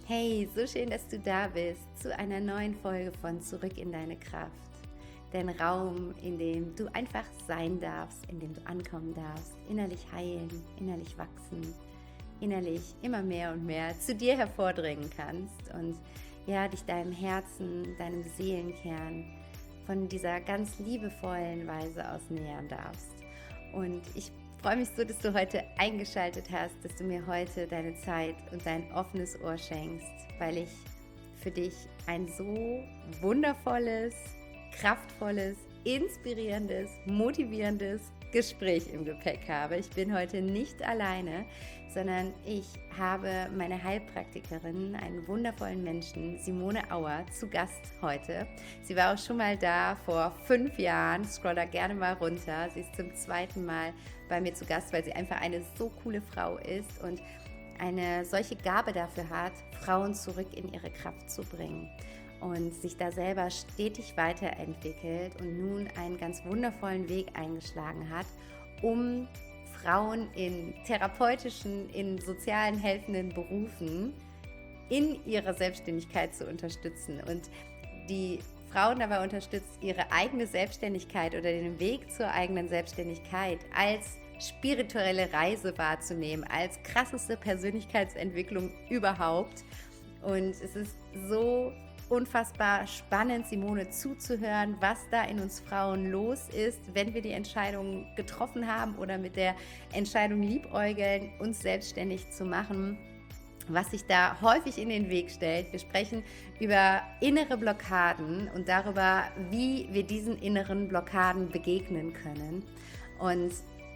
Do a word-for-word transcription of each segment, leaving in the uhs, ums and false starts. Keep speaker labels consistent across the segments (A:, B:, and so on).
A: Hey, so schön, dass du da bist zu einer neuen Folge von Zurück in deine Kraft. Dein Raum, in dem du einfach sein darfst, in dem du ankommen darfst, innerlich heilen, innerlich wachsen, innerlich immer mehr und mehr zu dir hervordringen kannst und ja, dich deinem Herzen, deinem Seelenkern von dieser ganz liebevollen Weise aus nähern darfst. Und ich Ich freue mich so, dass du heute eingeschaltet hast, dass du mir heute deine Zeit und dein offenes Ohr schenkst, weil ich für dich ein so wundervolles, kraftvolles, inspirierendes, motivierendes Gespräch im Gepäck habe. Ich bin heute nicht alleine, sondern ich habe meine Heilpraktikerin, einen wundervollen Menschen, Simone Auer, zu Gast heute. Sie war auch schon mal da vor fünf Jahren, scroll da gerne mal runter. Sie ist zum zweiten Mal bei mir zu Gast, weil sie einfach eine so coole Frau ist und eine solche Gabe dafür hat, Frauen zurück in ihre Kraft zu bringen und sich da selber stetig weiterentwickelt und nun einen ganz wundervollen Weg eingeschlagen hat, um Frauen in therapeutischen, in sozialen, helfenden Berufen in ihrer Selbstständigkeit zu unterstützen und die Frauen dabei unterstützt, ihre eigene Selbstständigkeit oder den Weg zur eigenen Selbstständigkeit als spirituelle Reise wahrzunehmen, als krasseste Persönlichkeitsentwicklung überhaupt. Und es ist so unfassbar spannend, Simone zuzuhören, was da in uns Frauen los ist, wenn wir die Entscheidung getroffen haben oder mit der Entscheidung liebäugeln, uns selbstständig zu machen, was sich da häufig in den Weg stellt. Wir sprechen über innere Blockaden und darüber, wie wir diesen inneren Blockaden begegnen können. Und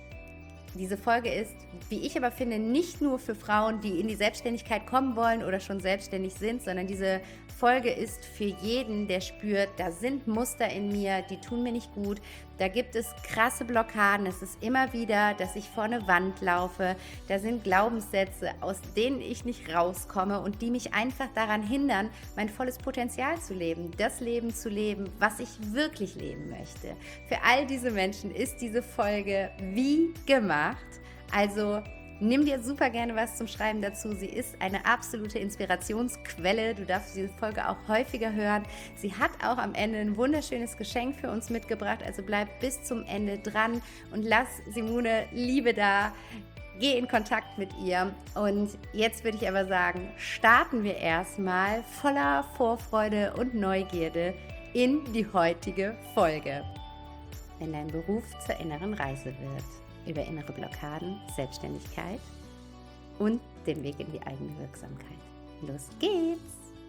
A: diese Folge ist, wie ich aber finde, nicht nur für Frauen, die in die Selbstständigkeit kommen wollen oder schon selbstständig sind, sondern diese Folge ist für jeden, der spürt, da sind Muster in mir, die tun mir nicht gut, da gibt es krasse Blockaden, es ist immer wieder, dass ich vor eine Wand laufe, da sind Glaubenssätze, aus denen ich nicht rauskomme und die mich einfach daran hindern, mein volles Potenzial zu leben, das Leben zu leben, was ich wirklich leben möchte. Für all diese Menschen ist diese Folge wie gemacht. Also nimm dir super gerne was zum Schreiben dazu. Sie ist eine absolute Inspirationsquelle. Du darfst diese Folge auch häufiger hören. Sie hat auch am Ende ein wunderschönes Geschenk für uns mitgebracht. Also bleib bis zum Ende dran und lass Simone Liebe da. Geh in Kontakt mit ihr. Und jetzt würde ich aber sagen, starten wir erstmal voller Vorfreude und Neugierde in die heutige Folge. Wenn dein Beruf zur inneren Reise wird. Über innere Blockaden, Selbstständigkeit und den Weg in die eigene Wirksamkeit. Los geht's!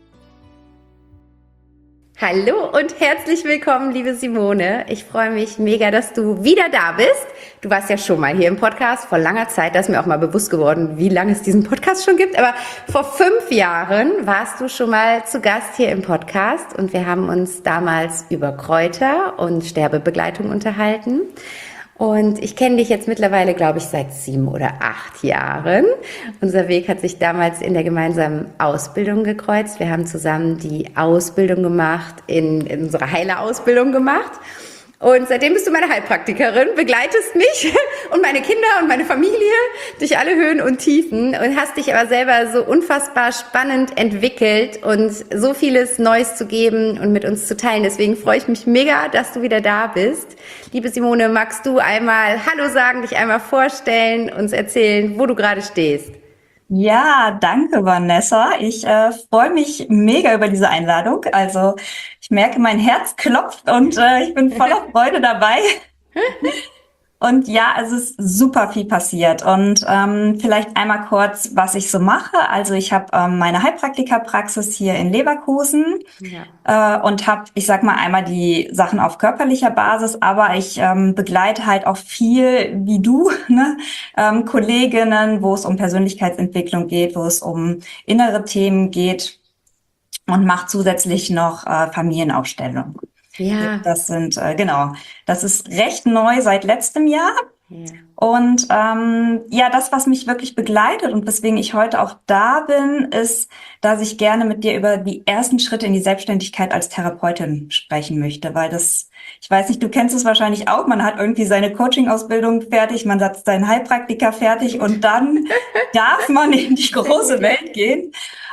A: Hallo und herzlich willkommen, liebe Simone. Ich freue mich mega, dass du wieder da bist. Du warst ja schon mal hier im Podcast vor langer Zeit. Da ist mir auch mal bewusst geworden, wie lange es diesen Podcast schon gibt. Aber vor fünf Jahren warst du schon mal zu Gast hier im Podcast und wir haben uns damals über Kräuter und Sterbebegleitung unterhalten. Und ich kenne dich jetzt mittlerweile, glaube ich, seit sieben oder acht Jahren. Unser Weg hat sich damals in der gemeinsamen Ausbildung gekreuzt. Wir haben zusammen die Ausbildung gemacht, in, in unsere Heilerausbildung gemacht. Und seitdem bist du meine Heilpraktikerin, begleitest mich und meine Kinder und meine Familie durch alle Höhen und Tiefen und hast dich aber selber so unfassbar spannend entwickelt und so vieles Neues zu geben und mit uns zu teilen. Deswegen freue ich mich mega, dass du wieder da bist. Liebe Simone, magst du einmal Hallo sagen, dich einmal vorstellen, uns erzählen, wo du gerade stehst?
B: Ja, danke, Vanessa. Ich äh, freue mich mega über diese Einladung. Also ich merke, mein Herz klopft und äh, ich bin voller Freude dabei. Und ja, es ist super viel passiert. Und ähm, vielleicht einmal kurz, was ich so mache. Also ich habe ähm, meine Heilpraktikerpraxis hier in Leverkusen ja. äh, und habe, ich sag mal, einmal die Sachen auf körperlicher Basis, aber ich ähm, begleite halt auch viel, wie du, ne? ähm, Kolleginnen, wo es um Persönlichkeitsentwicklung geht, wo es um innere Themen geht und mache zusätzlich noch äh, Familienaufstellung. Ja. Das sind, äh, genau, das ist recht neu seit letztem Jahr. Ja. Und ähm, ja, das, was mich wirklich begleitet und weswegen ich heute auch da bin, ist, dass ich gerne mit dir über die ersten Schritte in die Selbstständigkeit als Therapeutin sprechen möchte, weil das, ich weiß nicht, du kennst es wahrscheinlich auch, man hat irgendwie seine Coaching-Ausbildung fertig, man hat seinen Heilpraktiker fertig und dann darf man in die große Welt gehen.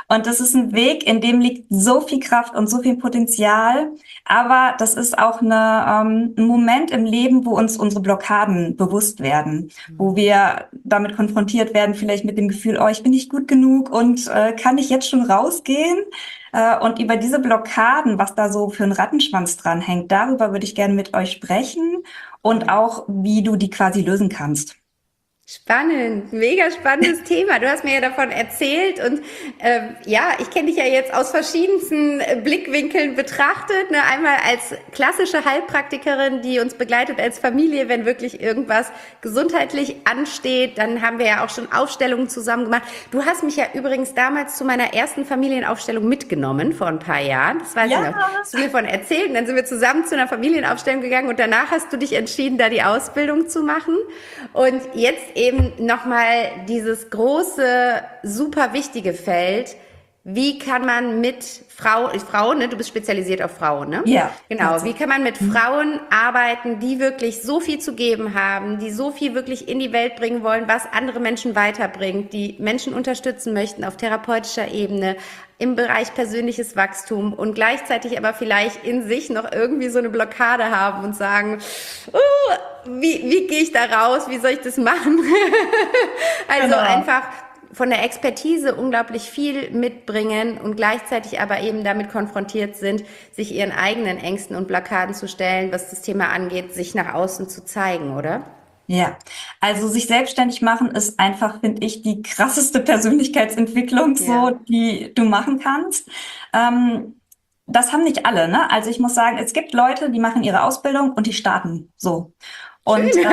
B: Und das ist ein Weg, in dem liegt so viel Kraft und so viel Potenzial. Aber das ist auch eine, ähm, ein Moment im Leben, wo uns unsere Blockaden bewusst werden, wo wir damit konfrontiert werden, vielleicht mit dem Gefühl, oh, ich bin nicht gut genug und äh, kann ich jetzt schon rausgehen? Äh, und über diese Blockaden, was da so für ein Rattenschwanz dran hängt, darüber würde ich gerne mit euch sprechen und auch, wie du die quasi lösen kannst.
A: Spannend, mega spannendes Thema. Du hast mir ja davon erzählt und ähm, ja, ich kenne dich ja jetzt aus verschiedensten Blickwinkeln betrachtet. Ne? Einmal als klassische Heilpraktikerin, die uns begleitet als Familie, wenn wirklich irgendwas gesundheitlich ansteht. Dann haben wir ja auch schon Aufstellungen zusammen gemacht. Du hast mich ja übrigens damals zu meiner ersten Familienaufstellung mitgenommen vor ein paar Jahren. Das weiß
B: Ja.
A: ich noch. Hast du mir von erzählt. Und dann sind wir zusammen zu einer Familienaufstellung gegangen und danach hast du dich entschieden, da die Ausbildung zu machen. Und jetzt eben nochmal dieses große, super wichtige Feld. Wie kann man mit Frau, Frauen, ne, du bist spezialisiert auf Frauen, ne?
B: Ja.
A: Genau. Wie kann man mit Frauen arbeiten, die wirklich so viel zu geben haben, die so viel wirklich in die Welt bringen wollen, was andere Menschen weiterbringt, die Menschen unterstützen möchten auf therapeutischer Ebene, im Bereich persönliches Wachstum und gleichzeitig aber vielleicht in sich noch irgendwie so eine Blockade haben und sagen, oh, wie, wie gehe ich da raus, wie soll ich das machen? Also
B: Genau.
A: einfach von der Expertise unglaublich viel mitbringen und gleichzeitig aber eben damit konfrontiert sind, sich ihren eigenen Ängsten und Blockaden zu stellen, was das Thema angeht, sich nach außen zu zeigen, oder?
B: Ja, also sich selbstständig machen ist einfach, finde ich, die krasseste Persönlichkeitsentwicklung, so,
A: Ja.
B: die du machen kannst. Ähm, das haben nicht alle, ne? Also ich muss sagen, es gibt Leute, die machen ihre Ausbildung und die starten so. Und
A: Schön.
B: äh,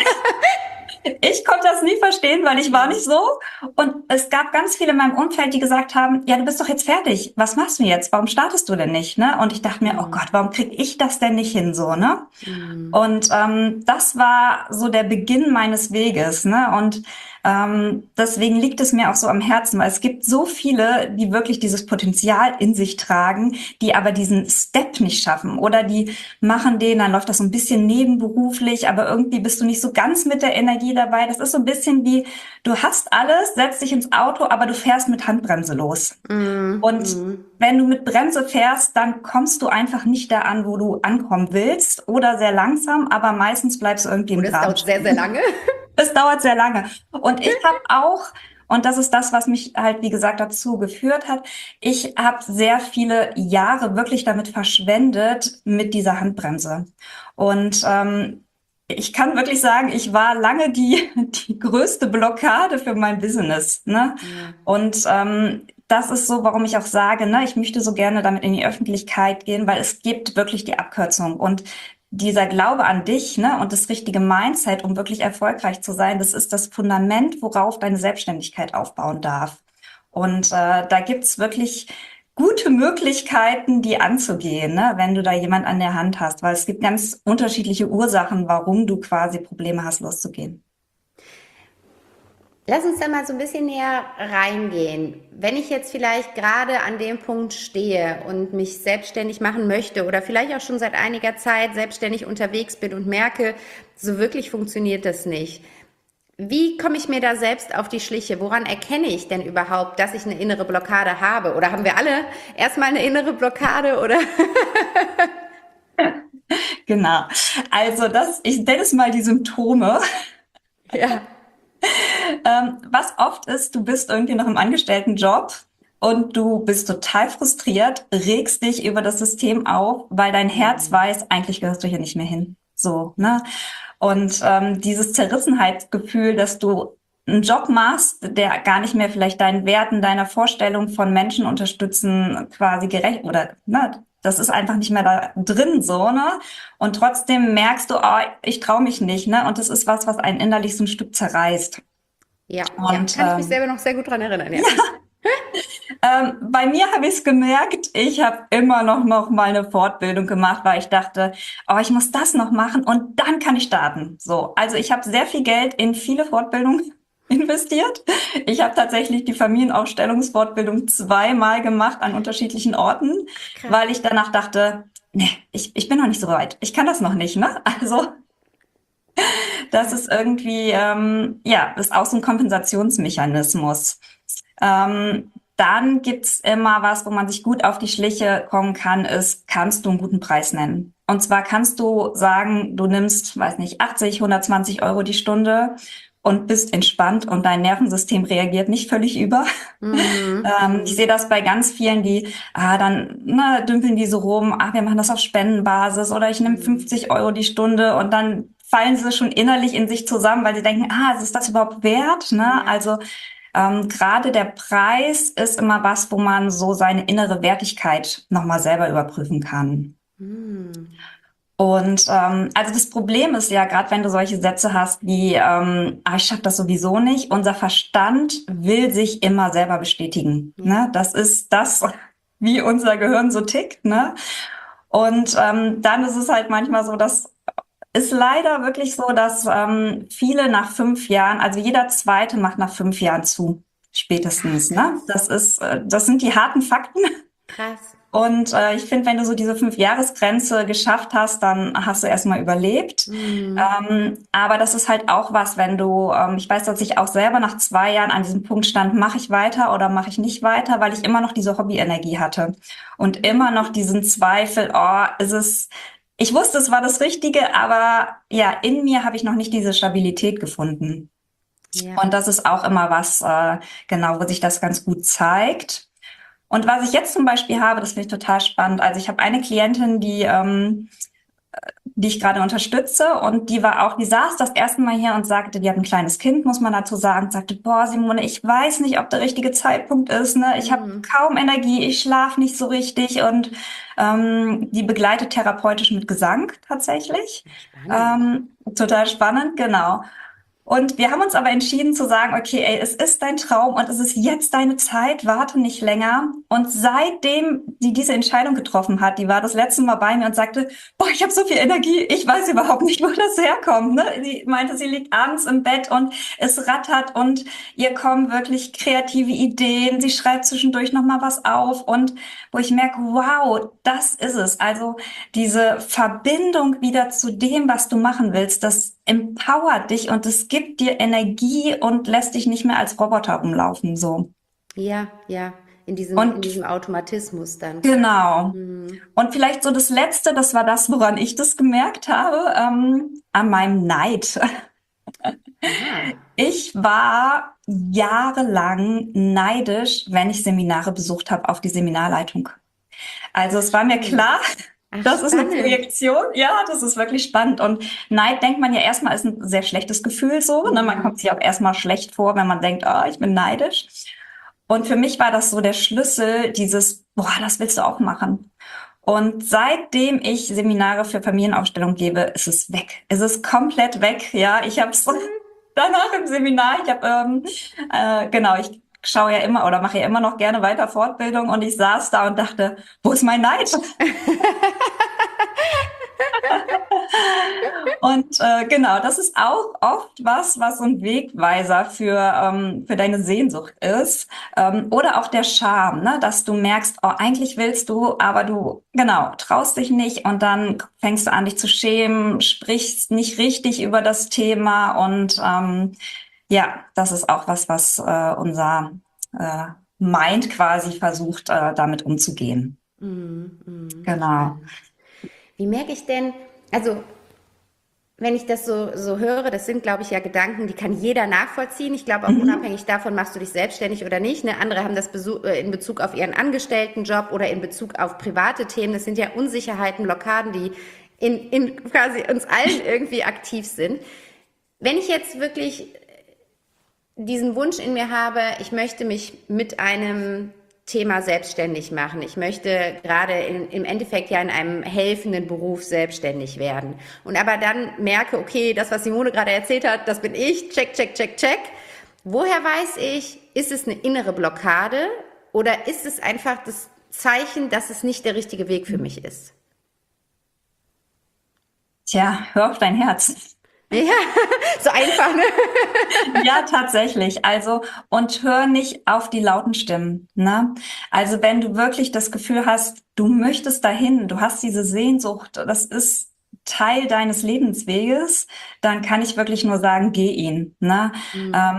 B: ich konnte das nie verstehen, weil ich war nicht so. Und es gab ganz viele in meinem Umfeld, die gesagt haben, ja, du bist doch jetzt fertig. Was machst du jetzt? Warum startest du denn nicht? Ne? Und ich dachte mir, oh Gott, warum krieg ich das denn nicht hin so, ne?
A: Mhm.
B: Und ähm, das war so der Beginn meines Weges, ne? Und ähm, deswegen liegt es mir auch so am Herzen, weil es gibt so viele, die wirklich dieses Potenzial in sich tragen, die aber diesen Step nicht schaffen oder die machen den, dann läuft das so ein bisschen nebenberuflich, aber irgendwie bist du nicht so ganz mit der Energie dabei. Das ist so ein bisschen wie, du hast alles, setzt dich ins Auto, aber du fährst mit Handbremse los.
A: Mhm.
B: Und
A: Mhm.
B: wenn du mit Bremse fährst, dann kommst du einfach nicht da an, wo du ankommen willst oder sehr langsam, aber meistens bleibst du irgendwie im
A: Und es
B: Graben
A: dauert sehr, sehr lange.
B: es dauert sehr lange. Und ich habe auch, und das ist das, was mich halt, wie gesagt, dazu geführt hat, ich habe sehr viele Jahre wirklich damit verschwendet mit dieser Handbremse. Und ähm, ich kann wirklich sagen, ich war lange die, die größte Blockade für mein Business, ne?
A: Ja.
B: Und ähm, das ist so, warum ich auch sage, ne, ich möchte so gerne damit in die Öffentlichkeit gehen, weil es gibt wirklich die Abkürzung. Und dieser Glaube an dich, ne, und das richtige Mindset, um wirklich erfolgreich zu sein, das ist das Fundament, worauf deine Selbstständigkeit aufbauen darf. Und äh, da gibt's wirklich gute Möglichkeiten, die anzugehen, ne, wenn du da jemand an der Hand hast, weil es gibt ganz unterschiedliche Ursachen, warum du quasi Probleme hast, loszugehen.
A: Lass uns da mal so ein bisschen näher reingehen. Wenn ich jetzt vielleicht gerade an dem Punkt stehe und mich selbstständig machen möchte oder vielleicht auch schon seit einiger Zeit selbstständig unterwegs bin und merke, so wirklich funktioniert das nicht. Wie komme ich mir da selbst auf die Schliche? Woran erkenne ich denn überhaupt, dass ich eine innere Blockade habe? Oder haben wir alle erstmal eine innere Blockade oder?
B: Genau. Also das, ich nenne es mal die Symptome.
A: Ja.
B: Ähm, was oft ist, du bist irgendwie noch im Angestelltenjob und du bist total frustriert, regst dich über das System auf, weil dein Herz weiß, eigentlich gehörst du hier nicht mehr hin. So, ne? Und ähm, dieses Zerrissenheitsgefühl, dass du einen Job machst, der gar nicht mehr vielleicht deinen Werten, deiner Vorstellung von Menschen unterstützen, quasi gerecht oder ne, das ist einfach nicht mehr da drin so, ne? Und trotzdem merkst du, oh, ich traue mich nicht, ne? Und das ist was, was einen innerlich so ein Stück zerreißt.
A: Ja, ja,
B: Und
A: kann ich mich
B: ähm,
A: selber noch sehr gut dran erinnern, ja.
B: ähm, bei mir habe ich es gemerkt, ich habe immer noch, noch mal eine Fortbildung gemacht, weil ich dachte, oh, ich muss das noch machen und dann kann ich starten. So, also ich habe sehr viel Geld in viele Fortbildungen investiert. Ich habe tatsächlich die Familienaufstellungsfortbildung zweimal gemacht an unterschiedlichen Orten,
A: Krass.
B: weil ich danach dachte, nee, ich, ich bin noch nicht so weit. Ich kann das noch nicht, ne? Also das ist irgendwie, ähm, ja, das ist auch so ein Kompensationsmechanismus. Ähm, dann gibt's immer was, wo man sich gut auf die Schliche kommen kann, ist, kannst du einen guten Preis nennen? Und zwar kannst du sagen, du nimmst, weiß nicht, achtzig, hundertzwanzig Euro die Stunde und bist entspannt und dein Nervensystem reagiert nicht völlig über.
A: Mhm.
B: ähm, ich sehe das bei ganz vielen, die, ah, dann, na, dümpeln die so rum, ach, wir machen das auf Spendenbasis oder ich nehme fünfzig Euro die Stunde und dann fallen sie schon innerlich in sich zusammen, weil sie denken, ah, ist das überhaupt wert? Ne?
A: Ja.
B: Also ähm, gerade der Preis ist immer was, wo man so seine innere Wertigkeit nochmal selber überprüfen kann.
A: Mhm.
B: Und ähm, also das Problem ist ja, gerade wenn du solche Sätze hast wie, ähm, ah, ich schaffe das sowieso nicht, unser Verstand will sich immer selber bestätigen.
A: Ja.
B: Ne? Das ist das, wie unser Gehirn so tickt. Ne? Und ähm, dann ist es halt manchmal so, dass ist leider wirklich so, dass ähm, viele nach fünf Jahren, also jeder Zweite macht nach fünf Jahren zu, spätestens.
A: Ach,
B: Ne?
A: krass.
B: Das ist, äh, das sind die harten Fakten.
A: Krass.
B: Und äh, ich finde, wenn du so diese Fünf-Jahres-Grenze geschafft hast, dann hast du erstmal überlebt.
A: Mhm.
B: Ähm, aber das ist halt auch was, wenn du, ähm, ich weiß, dass ich auch selber nach zwei Jahren an diesem Punkt stand, mache ich weiter oder mache ich nicht weiter, weil ich immer noch diese Hobbyenergie hatte und immer noch diesen Zweifel, oh, ist es, ich wusste, es war das Richtige, aber ja, in mir habe ich noch nicht diese Stabilität gefunden.
A: Ja.
B: Und das ist auch immer was, äh, genau, wo sich das ganz gut zeigt. Und was ich jetzt zum Beispiel habe, das finde ich total spannend. Also ich habe eine Klientin, die, ähm, die ich gerade unterstütze und die war auch, die saß das erste Mal hier und sagte, die hat ein kleines Kind, muss man dazu sagen, sagte, boah, Simone, ich weiß nicht, ob der richtige Zeitpunkt ist, ne? Ich habe
A: Mhm.
B: kaum Energie, ich schlafe nicht so richtig und ähm, die begleitet therapeutisch mit Gesang tatsächlich.
A: Spannend.
B: Ähm, total spannend, genau. Und wir haben uns aber entschieden zu sagen, okay, ey, es ist dein Traum und es ist jetzt deine Zeit, warte nicht länger. Und seitdem die diese Entscheidung getroffen hat, die war das letzte Mal bei mir und sagte, boah, ich habe so viel Energie, ich weiß überhaupt nicht, wo das herkommt. Ne? Sie meinte, sie liegt abends im Bett und es rattert und ihr kommen wirklich kreative Ideen. Sie schreibt zwischendurch nochmal was auf und wo ich merke, wow, das ist es. Also diese Verbindung wieder zu dem, was du machen willst, das empowert dich und es gibt dir Energie und lässt dich nicht mehr als Roboter rumlaufen, so.
A: Ja, ja. In diesem, in
B: Und
A: diesem Automatismus dann quasi.
B: genau.
A: Mhm.
B: Und vielleicht so das Letzte, das war das, woran ich das gemerkt habe, ähm, an meinem Neid.
A: Aha.
B: Ich war jahrelang neidisch, wenn ich Seminare besucht habe, auf die Seminarleitung. Also es war mir
A: Spannend.
B: klar,
A: Ach,
B: das ist eine
A: spannend.
B: Projektion. Ja, das ist wirklich spannend. Und Neid denkt man ja erstmal ist ein sehr schlechtes Gefühl so. Ne? Man
A: Mhm.
B: kommt sich auch erstmal schlecht vor, wenn man denkt, oh, ich bin neidisch. Und für mich war das so der Schlüssel, dieses, boah, das willst du auch machen. Und seitdem ich Seminare für Familienaufstellung gebe, ist es weg. Es ist komplett weg. Ja, ich habe es danach im Seminar. Ich habe ähm, äh, genau, ich schaue ja immer oder mache ja immer noch gerne weiter Fortbildung und ich saß da und dachte, wo ist mein Neid? Und äh, genau, das ist auch oft was, was so ein Wegweiser für ähm, für deine Sehnsucht ist, ähm, oder auch der Charme, ne, dass du merkst, oh, eigentlich willst du, aber du genau traust dich nicht und dann fängst du an, dich zu schämen, sprichst nicht richtig über das Thema und ähm, ja, das ist auch was, was äh, unser äh, Mind quasi versucht, äh, damit umzugehen.
A: Mhm. Mhm.
B: Genau.
A: Spannend. Wie merke ich denn, also wenn ich das so, so höre, das sind, glaube ich, ja Gedanken, die kann jeder nachvollziehen. Ich glaube auch
B: Mhm.
A: unabhängig davon, machst du dich selbstständig oder nicht. Ne? Andere haben das Besu- äh, in Bezug auf ihren Angestelltenjob oder in Bezug auf private Themen. Das sind ja Unsicherheiten, Blockaden, die in, in quasi uns allen irgendwie aktiv sind. Wenn ich jetzt wirklich diesen Wunsch in mir habe, ich möchte mich mit einem Thema selbstständig machen. Ich möchte gerade in, im Endeffekt ja in einem helfenden Beruf selbstständig werden. Und aber dann merke, okay, das, was Simone gerade erzählt hat, das bin ich, check, check, check, check. Woher weiß ich, ist es eine innere Blockade oder ist es einfach das Zeichen, dass es nicht der richtige Weg für mich ist?
B: Tja, hör auf dein Herz.
A: Ja, so einfach, ne?
B: Ja, tatsächlich. Also, und hör nicht auf die lauten Stimmen, ne? Also, wenn du wirklich das Gefühl hast, du möchtest dahin, du hast diese Sehnsucht, das ist Teil deines Lebensweges, dann kann ich wirklich nur sagen, geh ihn, ne?
A: Mhm.
B: Ähm,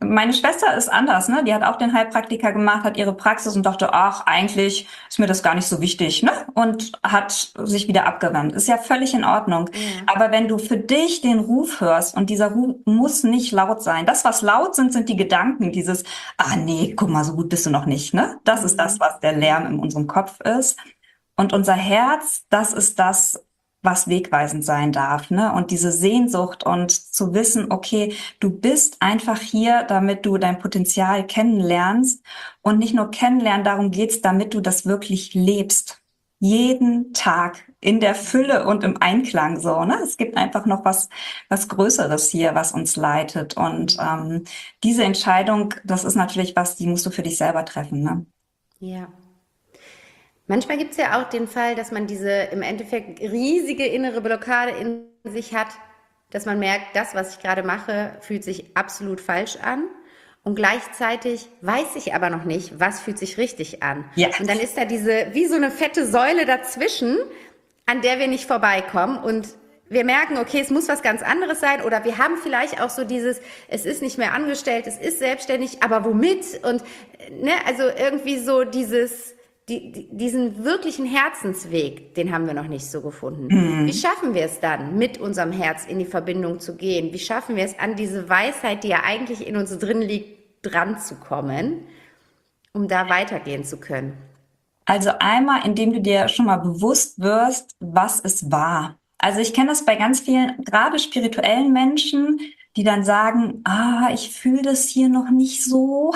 B: meine Schwester ist anders, ne? Die hat auch den Heilpraktiker gemacht, hat ihre Praxis und dachte, ach, eigentlich ist mir das gar nicht so wichtig, ne? Und hat sich wieder abgewandt. Ist ja völlig in Ordnung.
A: Ja.
B: Aber wenn du für dich den Ruf hörst und dieser Ruf muss nicht laut sein. Das, was laut sind, sind die Gedanken, dieses, ah nee, guck mal, so gut bist du noch nicht, ne? Das ist das,
A: Mhm.
B: was der Lärm in unserem Kopf ist. Und unser Herz, das ist das, was wegweisend sein darf, ne? Und diese Sehnsucht und zu wissen, okay, du bist einfach hier, damit du dein Potenzial kennenlernst und nicht nur kennenlernen, darum geht's, damit du das wirklich lebst. Jeden Tag in der Fülle und im Einklang so, ne? Es gibt einfach noch was, was Größeres hier, was uns leitet. Und ähm, diese Entscheidung, das ist natürlich was, die musst du für dich selber treffen, ne?
A: Ja. Manchmal gibt es ja auch den Fall, dass man diese im Endeffekt riesige innere Blockade in sich hat, dass man merkt, das, was ich gerade mache, fühlt sich absolut falsch an. Und gleichzeitig weiß ich aber noch nicht, was fühlt sich richtig an.
B: Ja.
A: Und dann ist da diese, wie so eine fette Säule dazwischen, an der wir nicht vorbeikommen. Und wir merken, okay, es muss was ganz anderes sein. Oder wir haben vielleicht auch so dieses, es ist nicht mehr angestellt, es ist selbstständig, aber womit? Und ne, also irgendwie so dieses, die, die, diesen wirklichen Herzensweg, den haben wir noch nicht so gefunden.
B: Mhm.
A: Wie schaffen wir es dann, mit unserem Herz in die Verbindung zu gehen? Wie schaffen wir es, an diese Weisheit, die ja eigentlich in uns drin liegt, dran zu kommen, um da weitergehen zu können?
B: Also einmal, indem du dir schon mal bewusst wirst, was es war. Also ich kenne das bei ganz vielen, gerade spirituellen Menschen, die dann sagen, ah, ich fühle das hier noch nicht so.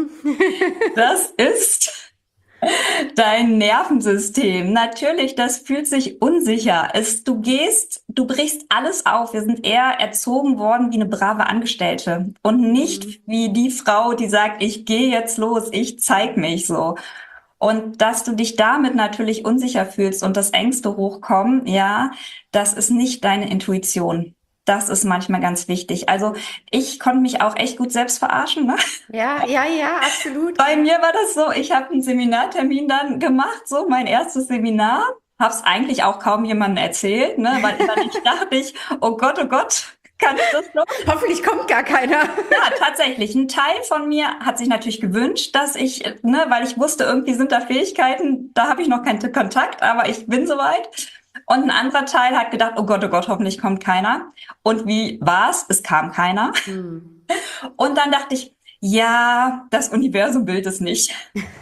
B: Das ist dein Nervensystem. Natürlich, das fühlt sich unsicher. Es, du gehst, du brichst alles auf. Wir sind eher erzogen worden wie eine brave Angestellte und nicht
A: Mhm.
B: wie die Frau, die sagt, ich gehe jetzt los, ich zeig mich so. Und dass du dich damit natürlich unsicher fühlst und dass Ängste hochkommen, ja, das ist nicht deine Intuition. Das ist manchmal ganz wichtig. Also ich konnte mich auch echt gut selbst verarschen, ne?
A: Ja, ja, ja, absolut.
B: Bei mir war das so, ich habe einen Seminartermin dann gemacht, so mein erstes Seminar. Habe es eigentlich auch kaum jemandem erzählt, ne? Weil immer nicht dachte ich, oh Gott, oh Gott, kann ich das noch?
A: Hoffentlich kommt gar keiner.
B: Ja, tatsächlich. Ein Teil von mir hat sich natürlich gewünscht, dass ich, ne, weil ich wusste, irgendwie sind da Fähigkeiten, da habe ich noch keinen Kontakt, aber ich bin soweit. Und ein anderer Teil hat gedacht, oh Gott, oh Gott, hoffentlich kommt keiner. Und wie war's? Es kam keiner.
A: Hm.
B: Und dann dachte ich, ja, das Universum will es nicht.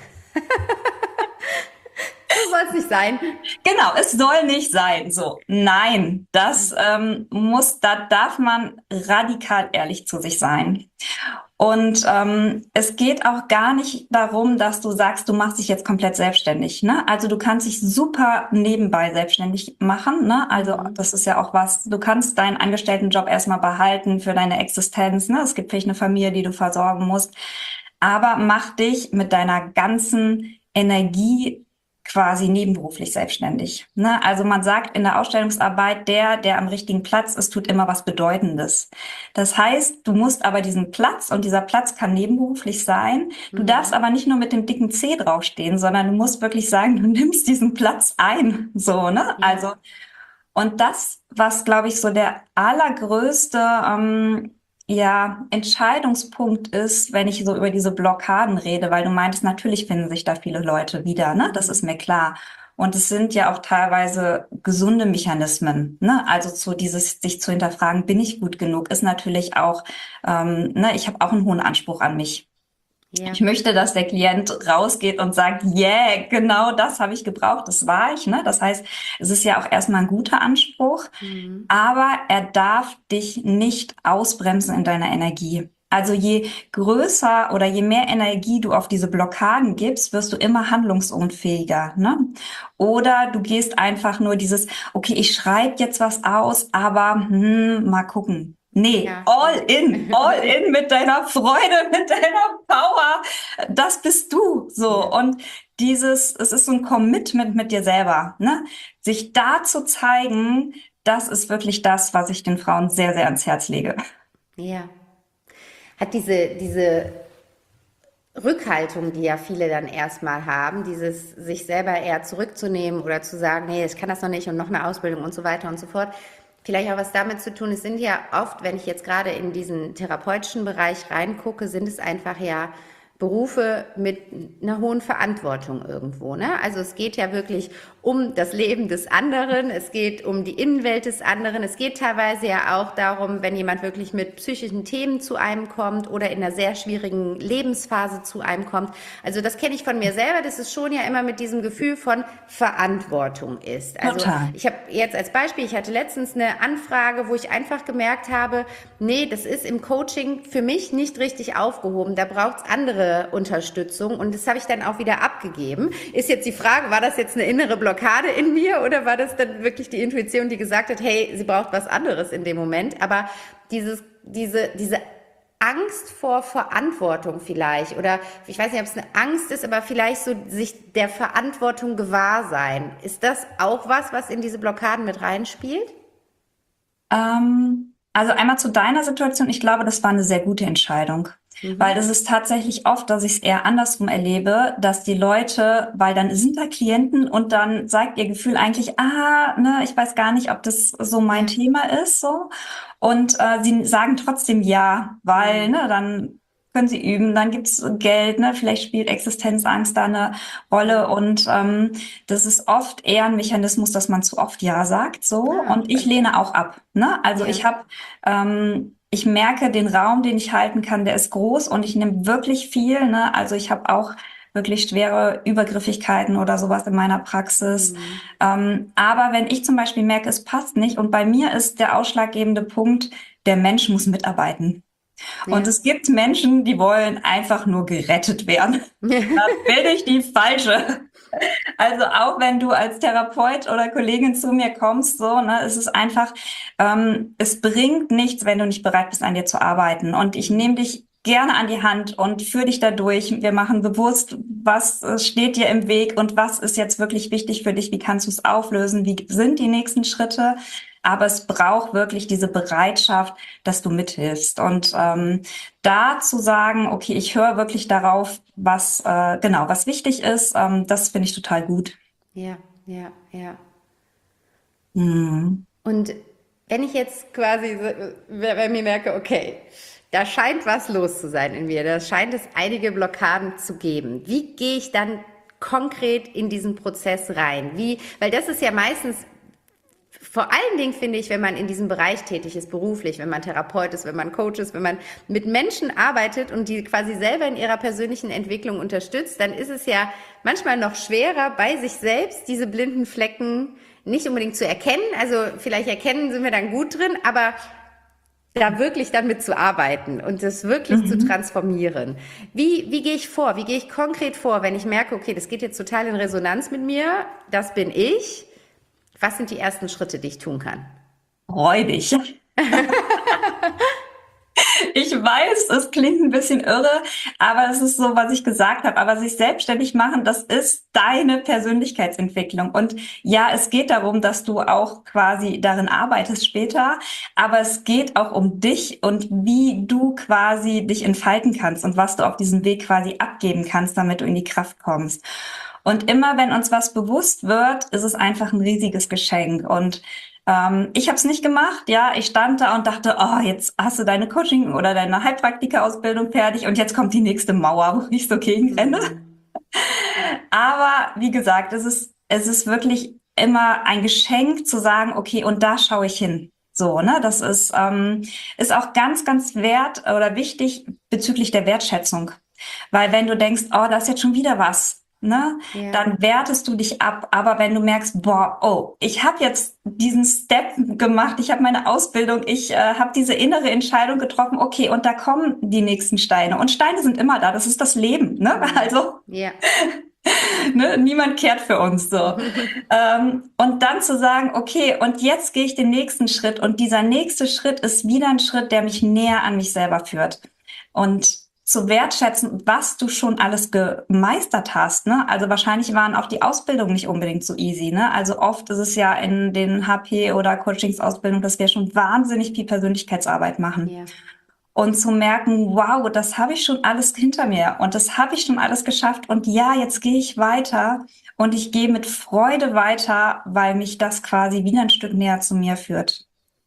A: So soll es nicht sein.
B: Genau, es soll nicht sein. So, nein, das ähm, muss, da darf man radikal ehrlich zu sich sein. Und ähm, es geht auch gar nicht darum, dass du sagst, du machst dich jetzt komplett selbstständig. Ne? Also du kannst dich super nebenbei selbstständig machen. Ne? Also
A: Mhm.
B: das ist ja auch was, du kannst deinen Angestelltenjob erstmal behalten für deine Existenz. Ne? Es gibt vielleicht eine Familie, die du versorgen musst. Aber mach dich mit deiner ganzen Energie quasi nebenberuflich selbstständig. Ne? Also man sagt in der Ausstellungsarbeit, der, der am richtigen Platz ist, tut immer was Bedeutendes. Das heißt, du musst aber diesen Platz, und dieser Platz kann nebenberuflich sein, du
A: Mhm.
B: darfst aber nicht nur mit dem dicken C draufstehen, sondern du musst wirklich sagen, du nimmst diesen Platz ein. So, ne?
A: Ja.
B: Also, und das, was, glaube ich, so der allergrößte ähm, ja, Entscheidungspunkt ist, wenn ich so über diese Blockaden rede, weil du meintest, natürlich finden sich da viele Leute wieder, ne? Das ist mir klar. Und es sind ja auch teilweise gesunde Mechanismen, ne? Also zu dieses sich zu hinterfragen, bin ich gut genug, ist natürlich auch, ähm, ne? Ich habe auch einen hohen Anspruch an mich.
A: Ja.
B: Ich möchte, dass der Klient rausgeht und sagt, yeah, genau das habe ich gebraucht, das war ich, ne? Das heißt, es ist ja auch erstmal ein guter Anspruch,
A: Mhm.
B: aber er darf dich nicht ausbremsen in deiner Energie. Also je größer oder je mehr Energie du auf diese Blockaden gibst, wirst du immer handlungsunfähiger, ne? Oder du gehst einfach nur dieses, okay, ich schreibe jetzt was aus, aber hm, mal gucken. Nee,
A: Ja.
B: all in, all in mit deiner Freude, mit deiner Power. Das bist du, so.
A: Ja.
B: Und dieses, es ist so ein Commitment mit dir selber, ne? Sich da zu zeigen, das ist wirklich das, was ich den Frauen sehr, sehr ans Herz lege.
A: Ja. Hat diese, diese Rückhaltung, die ja viele dann erstmal haben, dieses sich selber eher zurückzunehmen oder zu sagen, nee, ich kann das noch nicht und noch eine Ausbildung und so weiter und so fort. vielleicht auch was damit zu tun, es sind ja oft, wenn ich jetzt gerade in diesen therapeutischen Bereich reingucke, sind es einfach ja Berufe mit einer hohen Verantwortung irgendwo, ne? Also es geht ja wirklich um das Leben des anderen, es geht um die Innenwelt des anderen, es geht teilweise ja auch darum, wenn jemand wirklich mit psychischen Themen zu einem kommt oder in einer sehr schwierigen Lebensphase zu einem kommt. Also das kenne ich von mir selber, dass es schon ja immer mit diesem Gefühl von Verantwortung ist. Also
B: Total.
A: ich habe jetzt als Beispiel, ich hatte letztens eine Anfrage, wo ich einfach gemerkt habe, nee, das ist im Coaching für mich nicht richtig aufgehoben, da braucht es andere Unterstützung und das habe ich dann auch wieder abgegeben. Ist jetzt die Frage, war das jetzt eine innere Blockade in mir oder war das dann wirklich die Intuition, die gesagt hat, hey, sie braucht was anderes in dem Moment? Aber dieses, diese, diese Angst vor Verantwortung vielleicht oder ich weiß nicht, ob es eine Angst ist, aber vielleicht so sich der Verantwortung gewahr sein. Ist das auch was, was in diese Blockaden mit reinspielt?
B: Ähm, also einmal zu deiner Situation. Ich glaube, das war eine sehr gute Entscheidung. Weil
A: Mhm.
B: das ist tatsächlich oft, dass ich es eher andersrum erlebe, dass die Leute, weil dann sind da Klienten und dann sagt ihr Gefühl eigentlich, ah, ne, ich weiß gar nicht, ob das so mein
A: Ja.
B: Thema ist, so. Und äh, sie sagen trotzdem ja, weil,
A: Mhm.
B: ne, dann können sie üben, dann gibt's Geld, ne, vielleicht spielt Existenzangst da eine Rolle und ähm, das ist oft eher ein Mechanismus, dass man zu oft ja sagt, so.
A: Ah,
B: Und ich
A: okay.
B: lehne auch ab, ne? Also
A: Ja.
B: ich habe ähm, ich merke, den Raum, den ich halten kann, der ist groß und ich nehme wirklich viel, ne? Also ich habe auch wirklich schwere Übergriffigkeiten oder sowas in meiner Praxis.
A: Mhm.
B: Ähm, aber wenn ich zum Beispiel merke, es passt nicht und bei mir ist der ausschlaggebende Punkt, der Mensch muss mitarbeiten. Und
A: Ja.
B: es gibt Menschen, die wollen einfach nur gerettet werden. Da bin ich die Falsche. Also auch wenn du als Therapeut oder Kollegin zu mir kommst, so, ne, es ist einfach, ähm, es bringt nichts, wenn du nicht bereit bist, an dir zu arbeiten. Und ich nehme dich gerne an die Hand und führe dich da durch. Wir machen bewusst, was äh, steht dir im Weg und was ist jetzt wirklich wichtig für dich, wie kannst du es auflösen, wie sind die nächsten Schritte. Aber es braucht wirklich diese Bereitschaft, dass du mithilfst. Und ähm, da zu sagen, okay, ich höre wirklich darauf, was äh, genau, was wichtig ist, ähm, das finde ich total gut.
A: Ja, ja, ja.
B: Mhm.
A: Und wenn ich jetzt quasi so- bei mir merke, okay, da scheint was los zu sein in mir, da scheint es einige Blockaden zu geben. Wie gehe ich dann konkret in diesen Prozess rein? Wie, weil das ist ja meistens, vor allen Dingen finde ich, wenn man in diesem Bereich tätig ist, beruflich, wenn man Therapeut ist, wenn man Coach ist, wenn man mit Menschen arbeitet und die quasi selber in ihrer persönlichen Entwicklung unterstützt, dann ist es ja manchmal noch schwerer, bei sich selbst diese blinden Flecken nicht unbedingt zu erkennen. Also vielleicht erkennen sind wir dann gut drin, aber da wirklich dann mit zu arbeiten und das wirklich zu
B: Mhm.
A: transformieren. Wie, wie gehe ich vor? Wie gehe ich konkret vor, wenn ich merke, okay, das geht jetzt total in Resonanz mit mir, das bin ich. Was sind die ersten Schritte, die ich tun kann?
B: Freu dich. Ich weiß, es klingt ein bisschen irre, aber es ist so, was ich gesagt habe. Aber sich selbstständig machen, das ist deine Persönlichkeitsentwicklung. Und ja, es geht darum, dass du auch quasi darin arbeitest später. Aber es geht auch um dich und wie du quasi dich entfalten kannst und was du auf diesem Weg quasi abgeben kannst, damit du in die Kraft kommst. Und immer wenn uns was bewusst wird, ist es einfach ein riesiges Geschenk. Und ähm, ich habe es nicht gemacht, ja. Ich stand da und dachte, oh, jetzt hast du deine Coaching- oder deine Heilpraktika-Ausbildung fertig und jetzt kommt die nächste Mauer, wo ich so gegen renne.
A: Hm.
B: Aber wie gesagt, es ist, es ist wirklich immer ein Geschenk zu sagen, okay, und da schaue ich hin. So, ne, das ist, ähm, ist auch ganz, ganz wert oder wichtig bezüglich der Wertschätzung. Weil wenn du denkst, oh, da ist jetzt schon wieder was, ne,
A: Ja,
B: dann wertest du dich ab. Aber wenn du merkst, boah, oh, ich habe jetzt diesen Step gemacht, ich habe meine Ausbildung, ich äh, habe diese innere Entscheidung getroffen, okay, und da kommen die nächsten Steine. Und Steine sind immer da, das ist das Leben, ne?
A: hm.
B: Also
A: Ja.
B: ne, niemand kehrt für uns so. Ähm, und dann zu sagen, okay, und jetzt gehe ich den nächsten Schritt und dieser nächste Schritt ist wieder ein Schritt, der mich näher an mich selber führt. Und zu wertschätzen, was du schon alles gemeistert hast, ne? Also wahrscheinlich waren auch die Ausbildungen nicht unbedingt so easy, ne? Also oft ist es ja in den H P oder Coachingsausbildungen, dass wir schon wahnsinnig viel Persönlichkeitsarbeit machen
A: Ja.
B: und zu merken, wow, das habe ich schon alles hinter mir und das habe ich schon alles geschafft und ja, jetzt gehe ich weiter und ich gehe mit Freude weiter, weil mich das quasi wieder ein Stück näher zu mir führt.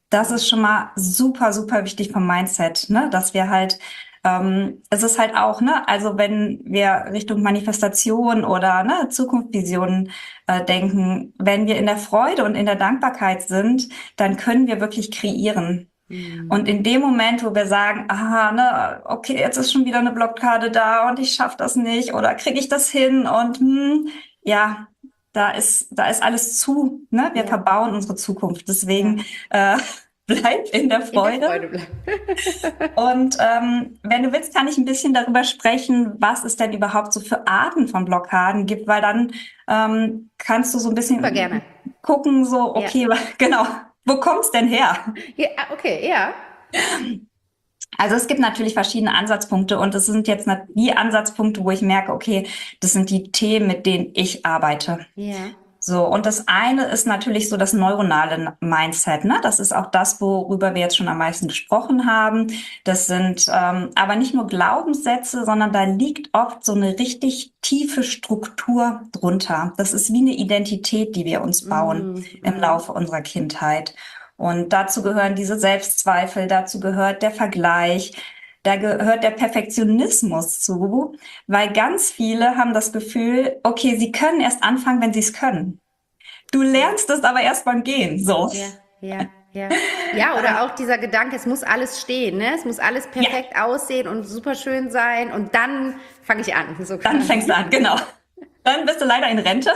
B: Das ist schon mal super, super wichtig vom Mindset, ne? Dass wir halt, ähm, es ist halt auch, ne, also wenn wir Richtung Manifestation oder ne, Zukunftsvisionen äh, denken, wenn wir in der Freude und in der Dankbarkeit sind, dann können wir wirklich kreieren.
A: Mhm.
B: Und in dem Moment, wo wir sagen, aha, ne, okay, jetzt ist schon wieder eine Blockade da und ich schaffe das nicht oder kriege ich das hin und hm, ja, da ist da ist alles zu, ne? Wir
A: Ja,
B: verbauen unsere Zukunft.
A: ja.
B: Deswegen äh, bleib in der
A: In der
B: Freude.
A: Freude bleiben.
B: Und ähm, wenn du willst, kann ich ein bisschen darüber sprechen, was es denn überhaupt so für Arten von Blockaden gibt, weil dann ähm, kannst du so ein
A: Super gerne.
B: bisschen gucken, so,
A: Ja.
B: okay, genau, wo kommt's denn her?
A: Ja, okay, ja.
B: Also es gibt natürlich verschiedene Ansatzpunkte und es sind jetzt die Ansatzpunkte, wo ich merke, okay, das sind die Themen, mit denen ich arbeite.
A: Ja.
B: So, und das eine ist natürlich so das neuronale Mindset, ne? Das ist auch das, worüber wir jetzt schon am meisten gesprochen haben. Das sind ähm, aber nicht nur Glaubenssätze, sondern da liegt oft so eine richtig tiefe Struktur drunter. Das ist wie eine Identität, die wir uns bauen
A: Mhm.
B: im
A: Mhm.
B: Laufe unserer Kindheit. Und dazu gehören diese Selbstzweifel, dazu gehört der Vergleich, da gehört der Perfektionismus zu, weil ganz viele haben das Gefühl, okay, sie können erst anfangen, wenn sie es können. Du
A: Ja.
B: lernst es aber erst beim Gehen, so.
A: Ja, ja, ja. Ja, oder auch dieser Gedanke, es muss alles stehen, ne? Es muss alles
B: Ja,
A: perfekt aussehen und super schön sein und dann fange ich an, so
B: dann fängst du
A: quasi.
B: an, genau. Dann bist du leider in Rente.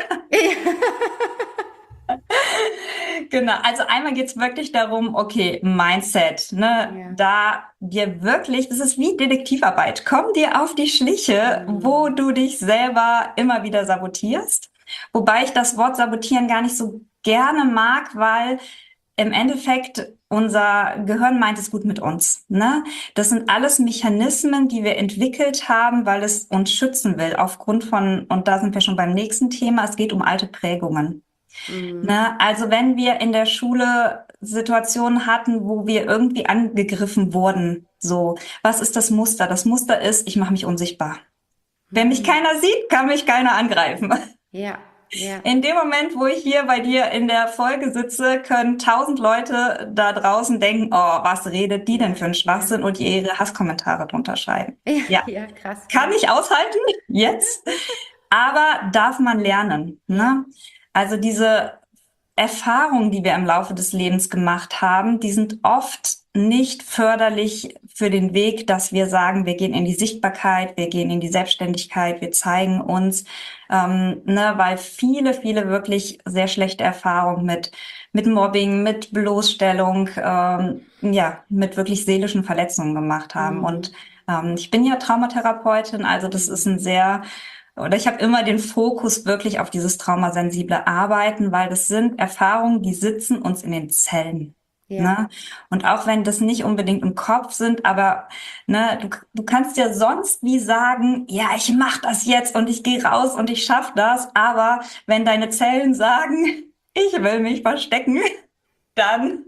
B: Genau, also einmal geht's wirklich darum, okay, Mindset, ne,
A: Ja.
B: da dir wirklich, das ist wie Detektivarbeit, komm dir auf die Schliche, wo
A: Mhm.
B: du dich selber immer wieder sabotierst. Wobei ich das Wort sabotieren gar nicht so gerne mag, weil im Endeffekt unser Gehirn meint es gut mit uns, ne? Das sind alles Mechanismen, die wir entwickelt haben, weil es uns schützen will, aufgrund von, und da sind wir schon beim nächsten Thema, es geht um alte Prägungen.
A: Mhm.
B: Ne? Also wenn wir in der Schule Situationen hatten, wo wir irgendwie angegriffen wurden, so, was ist das Muster? Das Muster ist, ich mache mich unsichtbar. Wenn mich
A: Mhm.
B: keiner sieht, kann mich keiner angreifen.
A: Ja, ja,
B: In dem Moment, wo ich hier bei dir in der Folge sitze, können tausend Leute da draußen denken, oh, was redet die denn
A: ja,
B: für einen
A: ja.
B: Schwachsinn und ihre Hasskommentare drunter schreiben.
A: Ja,
B: Ja,
A: ja, krass,
B: kann
A: ja.
B: ich aushalten, jetzt, aber darf man lernen,
A: Ja.
B: ne? Also diese Erfahrungen, die wir im Laufe des Lebens gemacht haben, die sind oft nicht förderlich für den Weg, dass wir sagen, wir gehen in die Sichtbarkeit, wir gehen in die Selbstständigkeit, wir zeigen uns, ähm, ne, weil viele, viele wirklich sehr schlechte Erfahrungen mit mit Mobbing, mit Bloßstellung, ähm, ja, mit wirklich seelischen Verletzungen gemacht haben. Und
A: Mhm.
B: ähm, ich bin ja Traumatherapeutin, also das ist ein
A: Mhm.
B: sehr oder ich habe immer den Fokus wirklich auf dieses traumasensible Arbeiten, weil das sind Erfahrungen, die sitzen uns in den Zellen.
A: Ja.
B: Ne? Und auch wenn das nicht unbedingt im Kopf sind, aber ne, du, du kannst ja sonst wie sagen, ja, ich mach das jetzt und ich gehe raus und ich schaff das, aber wenn deine Zellen sagen, ich will mich verstecken, dann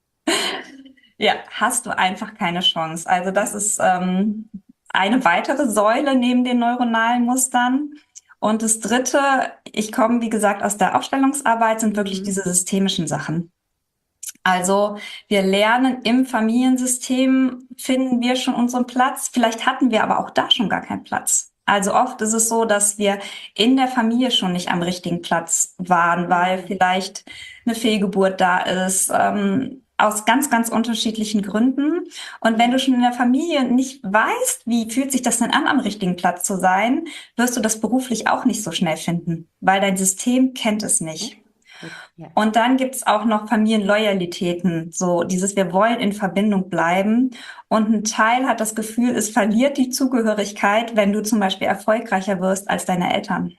B: ja, hast du einfach keine Chance. Also das
A: Ja.
B: ist ähm, eine weitere Säule neben den neuronalen Mustern. Und das Dritte, ich komme, wie gesagt, aus der Aufstellungsarbeit, sind wirklich
A: Mhm.
B: diese systemischen Sachen. Also wir lernen im Familiensystem, finden wir schon unseren Platz. Vielleicht hatten wir aber auch da schon gar keinen Platz. Also oft ist es so, dass wir in der Familie schon nicht am richtigen Platz waren, weil
A: Mhm.
B: vielleicht eine Fehlgeburt da ist, ähm, aus ganz, ganz unterschiedlichen Gründen. Und wenn
A: Ja.
B: du schon in der Familie nicht weißt, wie fühlt sich das denn an, am richtigen Platz zu sein, wirst du das beruflich auch nicht so schnell finden, weil dein System kennt es
A: Ja.
B: nicht.
A: Gut. Ja.
B: Und dann gibt's auch noch Familienloyalitäten, so dieses wir wollen in Verbindung bleiben. Und ein Teil hat das Gefühl, es verliert die Zugehörigkeit, wenn du zum Beispiel erfolgreicher wirst als deine Eltern.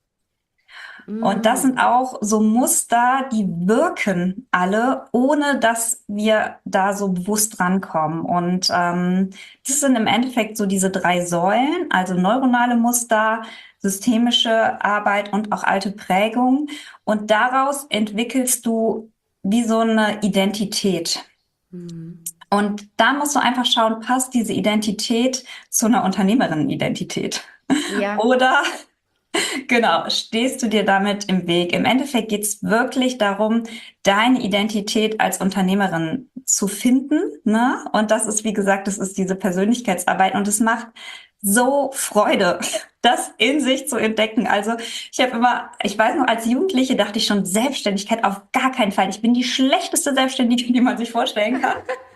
B: Und das sind
A: Mhm.
B: auch so Muster, die wirken alle, ohne dass wir da so bewusst rankommen. Und ähm, das sind im Endeffekt so diese drei Säulen, also neuronale Muster, systemische Arbeit und auch alte Prägung. Und daraus entwickelst du wie so eine Identität.
A: Mhm.
B: Und da musst du einfach schauen, passt diese Identität zu einer Unternehmerinnen-Identität?
A: Ja.
B: Oder genau, stehst du dir damit im Weg? Im Endeffekt geht es wirklich darum, deine Identität als Unternehmerin zu finden, ne? Und das ist, wie gesagt, das ist diese Persönlichkeitsarbeit und es macht so Freude, das in sich zu entdecken. Also ich habe immer, ich weiß noch, als Jugendliche dachte ich schon, Selbstständigkeit auf gar keinen Fall. Ich bin die schlechteste Selbstständige, die man sich vorstellen kann.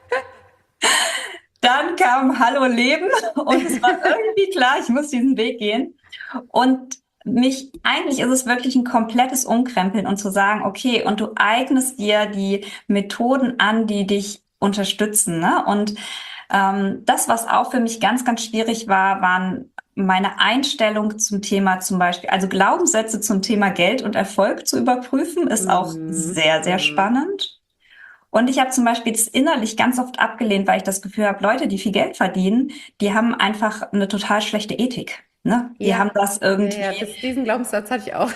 B: Dann kam Hallo Leben und es war irgendwie klar, ich muss diesen Weg gehen. Und mich, eigentlich ist es wirklich ein komplettes Umkrempeln und zu sagen, okay, und du eignest dir die Methoden an, die dich unterstützen, ne? Und ähm, das, was auch für mich ganz, ganz schwierig war, waren meine Einstellung zum Thema zum Beispiel, also Glaubenssätze zum Thema Geld und Erfolg zu überprüfen, ist auch
A: Mhm.
B: sehr, sehr
A: Mhm.
B: spannend. Und ich habe zum Beispiel das innerlich ganz oft abgelehnt, weil ich das Gefühl habe, Leute, die viel Geld verdienen, die haben einfach eine total schlechte Ethik. Ne? Die
A: Ja,
B: haben das
A: ja, ja,
B: irgendwie.
A: das, diesen Glaubenssatz hatte ich auch.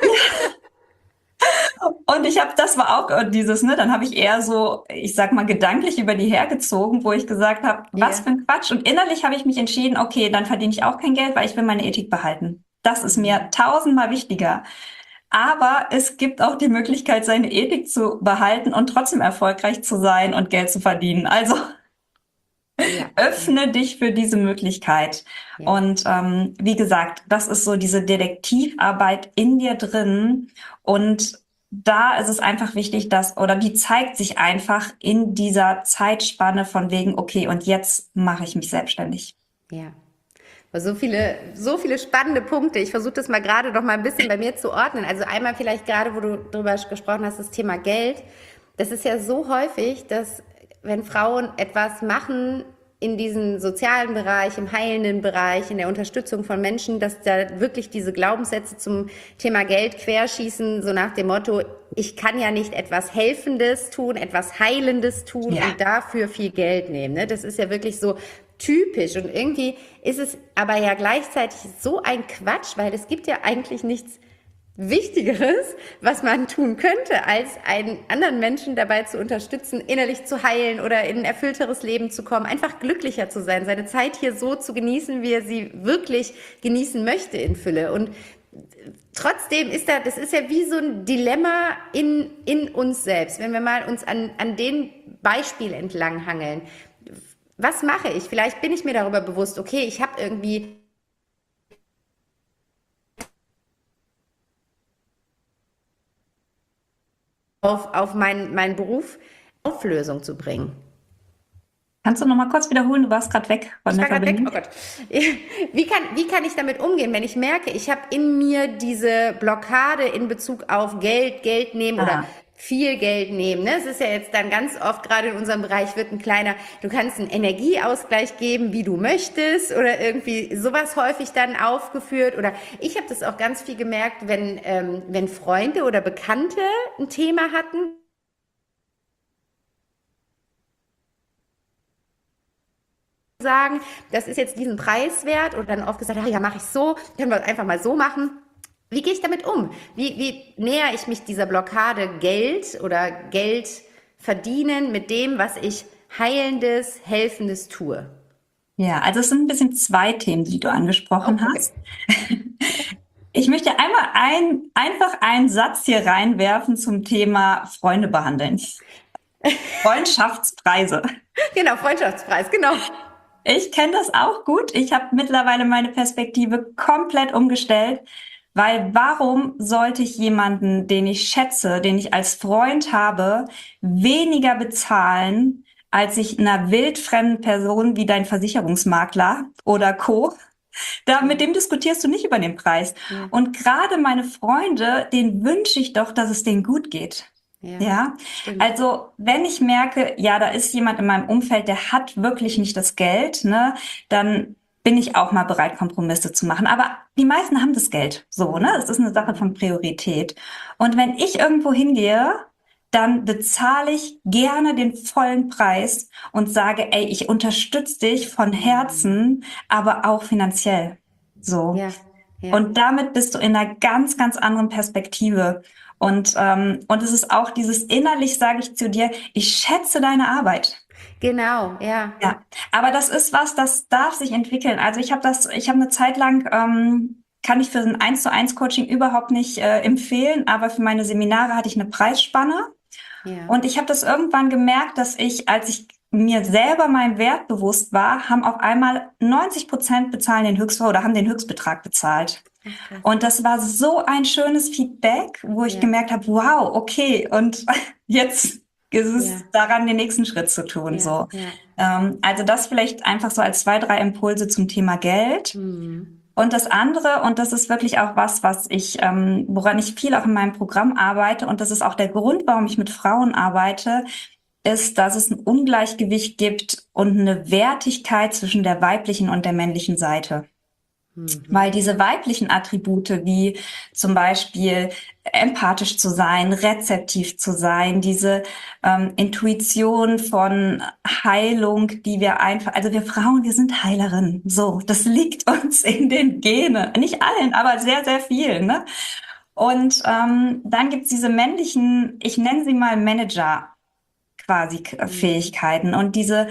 B: Und ich habe, das war auch äh, dieses, ne, dann habe ich eher so, ich sag mal, gedanklich über die hergezogen, wo ich gesagt habe, was
A: Ja.
B: für ein Quatsch. Und innerlich habe ich mich entschieden, okay, dann verdiene ich auch kein Geld, weil ich will meine Ethik behalten. Das ist mir
A: Mhm.
B: tausendmal wichtiger. Aber es gibt auch die Möglichkeit, seine Ethik zu behalten und trotzdem erfolgreich zu sein und Geld zu verdienen. Also
A: Ja, ja,
B: öffne dich für diese Möglichkeit.
A: ja.
B: Und ähm, wie gesagt, das ist so diese Detektivarbeit in dir drin. Und da ist es einfach wichtig, dass, oder die zeigt sich einfach in dieser Zeitspanne von wegen, okay, und jetzt mache ich mich selbstständig.
A: Ja. So viele, so viele spannende Punkte. Ich versuche das mal gerade noch mal ein bisschen bei mir zu ordnen. Also einmal vielleicht gerade, wo du darüber gesprochen hast, das Thema Geld. Das ist ja so häufig, dass wenn Frauen etwas machen in diesem sozialen Bereich, im heilenden Bereich, in der Unterstützung von Menschen, dass da wirklich diese Glaubenssätze zum Thema Geld querschießen, so nach dem Motto, ich kann ja nicht etwas Helfendes tun, etwas Heilendes tun
B: Ja.
A: und dafür viel Geld nehmen. Ne? Das ist ja wirklich so typisch und irgendwie ist es aber ja gleichzeitig so ein Quatsch, weil es gibt ja eigentlich nichts Wichtigeres, was man tun könnte, als einen anderen Menschen dabei zu unterstützen, innerlich zu heilen oder in ein erfüllteres Leben zu kommen, einfach glücklicher zu sein, seine Zeit hier so zu genießen, wie er sie wirklich genießen möchte in Fülle. Und trotzdem ist da, das ist ja wie so ein Dilemma in, in uns selbst, wenn wir mal uns an, an dem Beispiel entlanghangeln. Was mache ich? Vielleicht bin ich mir darüber bewusst, okay, ich habe irgendwie auf, auf meinen, meinen Beruf Auflösung zu bringen.
B: Kannst du noch mal kurz wiederholen? Du warst gerade weg von
A: Ich
B: der
A: war gerade weg, oh
B: Verbindung.
A: Gott. Wie kann, wie kann ich damit umgehen, wenn ich merke, ich habe in mir diese Blockade in Bezug auf Geld, Geld nehmen oder
B: Ah,
A: viel Geld nehmen. Ne? Es ist ja jetzt dann ganz oft, gerade in unserem Bereich wird ein kleiner, du kannst einen Energieausgleich geben, wie du möchtest oder irgendwie sowas häufig dann aufgeführt. Oder ich habe das auch ganz viel gemerkt, wenn, ähm, wenn Freunde oder Bekannte ein Thema hatten, sagen, das ist jetzt diesen Preis wert oder dann oft gesagt, ach ja, mache ich so, können wir einfach mal so machen. Wie gehe ich damit um? Wie, wie näher ich mich dieser Blockade Geld oder Geld verdienen mit dem, was ich Heilendes, Helfendes tue?
B: ja, also es sind ein bisschen zwei Themen, die du
A: Oh,
B: angesprochen
A: okay.
B: hast. Ich möchte einmal ein, einfach einen Satz hier reinwerfen zum Thema Freunde behandeln. Freundschaftspreise.
A: Genau, Freundschaftspreis, genau.
B: Ich kenne das auch gut. Ich habe mittlerweile meine Perspektive komplett umgestellt, weil warum sollte ich jemanden, den ich schätze, den ich als Freund habe, weniger bezahlen, als ich einer wildfremden Person wie dein Versicherungsmakler oder Co. Da, mit dem diskutierst du nicht über den Preis.
A: Ja,
B: Und gerade meine Freunde, denen wünsche ich doch, dass es denen gut geht.
A: ja,
B: Ja,
A: stimmt.
B: also wenn ich merke, ja, da ist jemand in meinem Umfeld, der hat wirklich nicht das Geld, ne, dann bin ich auch mal bereit, Kompromisse zu machen. Aber die meisten haben das Geld, so, ne? Es ist eine Sache von Priorität. Und wenn ich irgendwo hingehe, dann bezahle ich gerne den vollen Preis und sage, ey, ich unterstütze dich von Herzen, aber auch finanziell. So.
A: Ja, ja.
B: Und damit bist du in einer ganz, ganz anderen Perspektive. Und, ähm, und es ist auch dieses innerlich, sage ich zu dir, ich schätze deine Arbeit.
A: Genau, ja.
B: Ja, aber das ist was, das darf sich entwickeln. Also ich habe das, ich habe eine Zeit lang, ähm, kann ich für ein eins zu eins Coaching überhaupt nicht äh, empfehlen, aber für meine Seminare hatte ich eine Preisspanne.
A: Ja.
B: Und ich habe das irgendwann gemerkt, dass ich, als ich mir selber meinem Wert bewusst war, haben auf einmal neunzig Prozent bezahlen den Höchst oder haben den Höchstbetrag bezahlt.
A: Ach, krass.
B: Und das war so ein schönes Feedback, wo ich
A: Ja.
B: gemerkt habe, wow, okay, und jetzt ist es
A: Ja.
B: daran, den nächsten Schritt zu tun.
A: Ja.
B: So,
A: Ja.
B: ähm, also das vielleicht einfach so als zwei, drei Impulse zum Thema Geld.
A: Mhm.
B: Und das andere, und das ist wirklich auch was, was ich, ähm, woran ich viel auch in meinem Programm arbeite, und das ist auch der Grund, warum ich mit Frauen arbeite, ist, dass es ein Ungleichgewicht gibt und eine Wertigkeit zwischen der weiblichen und der männlichen Seite.
A: Mhm.
B: Weil diese weiblichen Attribute wie zum Beispiel empathisch zu sein, rezeptiv zu sein, diese ähm, Intuition von Heilung, die wir einfach, also wir Frauen, wir sind Heilerinnen. So, das liegt uns in den Genen. Nicht allen, aber sehr, sehr vielen. Ne? Und ähm, dann gibt's diese männlichen, ich nenne sie mal Manager quasi
A: Mhm.
B: Fähigkeiten. Und diese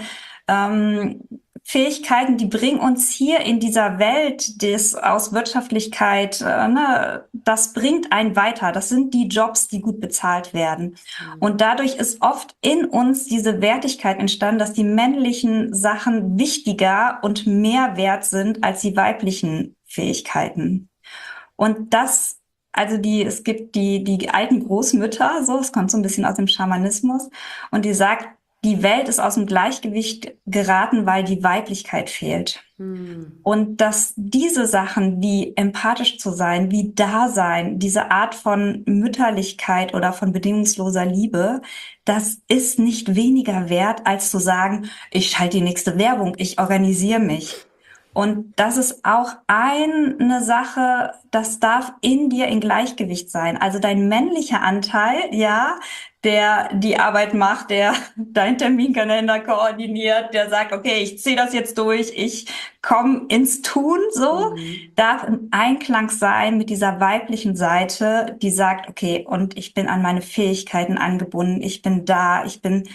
B: ähm, Fähigkeiten, die bringen uns hier in dieser Welt des aus Wirtschaftlichkeit, äh, ne, das bringt einen weiter. Das sind die Jobs, die gut bezahlt werden.
A: Mhm.
B: Und dadurch ist oft in uns diese Wertigkeit entstanden, dass die männlichen Sachen wichtiger und mehr wert sind als die weiblichen Fähigkeiten. Und das, also die, es gibt die, die alten Großmütter, so, es kommt so ein bisschen aus dem Schamanismus, und die sagt, die Welt ist aus dem Gleichgewicht geraten, weil die Weiblichkeit fehlt.
A: Mhm.
B: Und dass diese Sachen wie empathisch zu sein, wie Dasein, diese Art von Mütterlichkeit oder von bedingungsloser Liebe, das ist nicht weniger wert, als zu sagen, ich schalte die nächste Werbung, ich organisiere mich. Und das ist auch eine Sache, das darf in dir in Gleichgewicht sein. Also dein männlicher Anteil, ja, der die Arbeit macht, der deinen Terminkalender koordiniert, der sagt, okay, ich ziehe das jetzt durch, ich komme ins Tun, so,
A: Mhm.
B: darf im Einklang sein mit dieser weiblichen Seite, die sagt, okay, und ich bin an meine Fähigkeiten angebunden, ich bin da, ich bin,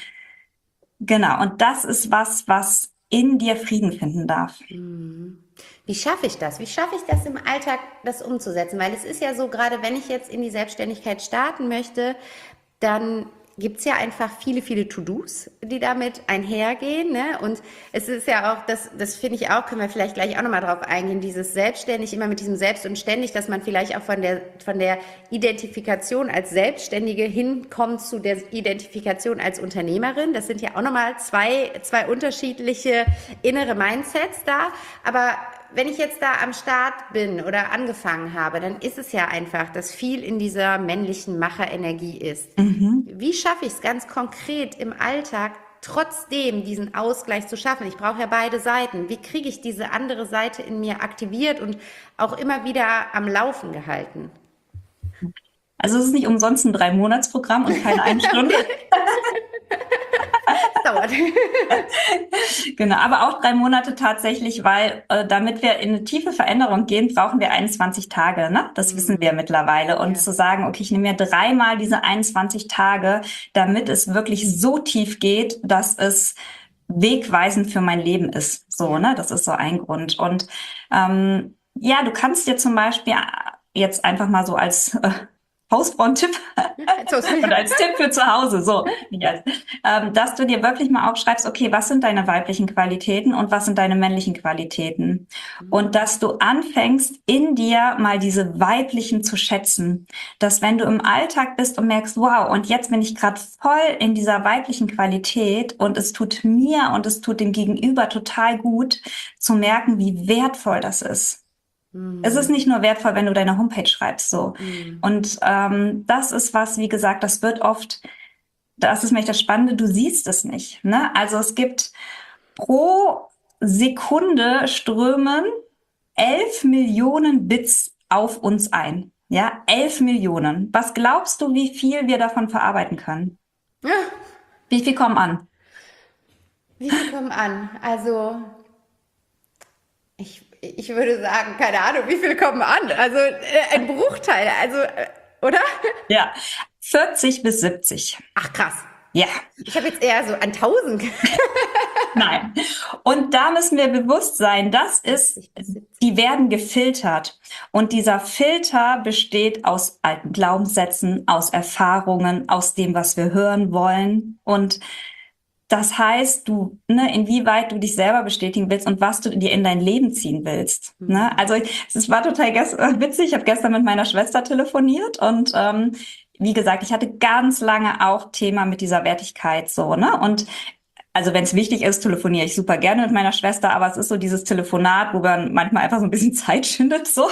B: genau. Und das ist was, was in dir Frieden finden darf.
A: Mhm. Wie schaffe ich das? Wie schaffe ich das im Alltag, das umzusetzen? Weil es ist ja so, gerade wenn ich jetzt in die Selbstständigkeit starten möchte, dann gibt es ja einfach viele, viele To-Dos, die damit einhergehen. Ne? Und es ist ja auch, das, das finde ich auch, können wir vielleicht gleich auch nochmal drauf eingehen, dieses Selbstständig, immer mit diesem Selbst und Ständig, dass man vielleicht auch von der, von der Identifikation als Selbstständige hinkommt zu der Identifikation als Unternehmerin. Das sind ja auch nochmal zwei, zwei unterschiedliche innere Mindsets da. Aber wenn ich jetzt da am Start bin oder angefangen habe, dann ist es ja einfach, dass viel in dieser männlichen Macherenergie ist.
B: Mhm.
A: Wie schaffe ich es ganz konkret im Alltag, trotzdem diesen Ausgleich zu schaffen? Ich brauche ja beide Seiten. Wie kriege ich diese andere Seite in mir aktiviert und auch immer wieder am Laufen gehalten?
B: Also es ist nicht umsonst ein Drei-Monats-Programm und keine eine Stunde.
A: Dauert.
B: Genau, aber auch drei Monate tatsächlich, weil äh, damit wir in eine tiefe Veränderung gehen, brauchen wir einundzwanzig Tage, ne? Das mhm. wissen wir mittlerweile. Und ja. zu sagen, okay, ich nehme mir dreimal diese einundzwanzig Tage, damit es wirklich so tief geht, dass es wegweisend für mein Leben ist. So, ne? Das ist so ein Grund. Und ähm, ja, du kannst dir zum Beispiel jetzt einfach mal so als äh, Hausfrauentipp und als Tipp für zu Hause, so, ähm, dass du dir wirklich mal aufschreibst, okay, was sind deine weiblichen Qualitäten und was sind deine männlichen Qualitäten? Und dass du anfängst, in dir mal diese weiblichen zu schätzen. Dass wenn du im Alltag bist und merkst, wow, und jetzt bin ich gerade voll in dieser weiblichen Qualität und es tut mir und es tut dem Gegenüber total gut, zu merken, wie wertvoll das ist. Mhm. Es ist nicht nur wertvoll, wenn du deine Homepage schreibst, so. Mhm. Und ähm, das ist was, wie gesagt, das wird oft, das ist nämlich das Spannende, du siehst es nicht. Ne? Also es gibt pro Sekunde strömen elf Millionen Bits auf uns ein. Ja, elf Millionen. Was glaubst du, wie viel wir davon verarbeiten können?
A: Ja.
B: Wie viel kommen an?
A: Wie viel kommen an? Also ich Ich würde sagen, keine Ahnung, wie viel kommen an? Also äh, ein Bruchteil, also, äh, oder?
B: Ja, vierzig bis siebzig.
A: Ach, krass.
B: Ja.
A: Ich habe jetzt eher so an tausend.
B: Nein. Und da müssen wir bewusst sein, das ist die werden gefiltert. Und dieser Filter besteht aus alten Glaubenssätzen, aus Erfahrungen, aus dem, was wir hören wollen. Und das heißt, du, ne, inwieweit du dich selber bestätigen willst und was du dir in dein Leben ziehen willst. Mhm. Ne? Also es war total witzig. Ich habe gestern mit meiner Schwester telefoniert und ähm, wie gesagt, ich hatte ganz lange auch Thema mit dieser Wertigkeit so, ne? Und also wenn es wichtig ist, telefoniere ich super gerne mit meiner Schwester, aber es ist so dieses Telefonat, wo man manchmal einfach so ein bisschen Zeit schindet, so.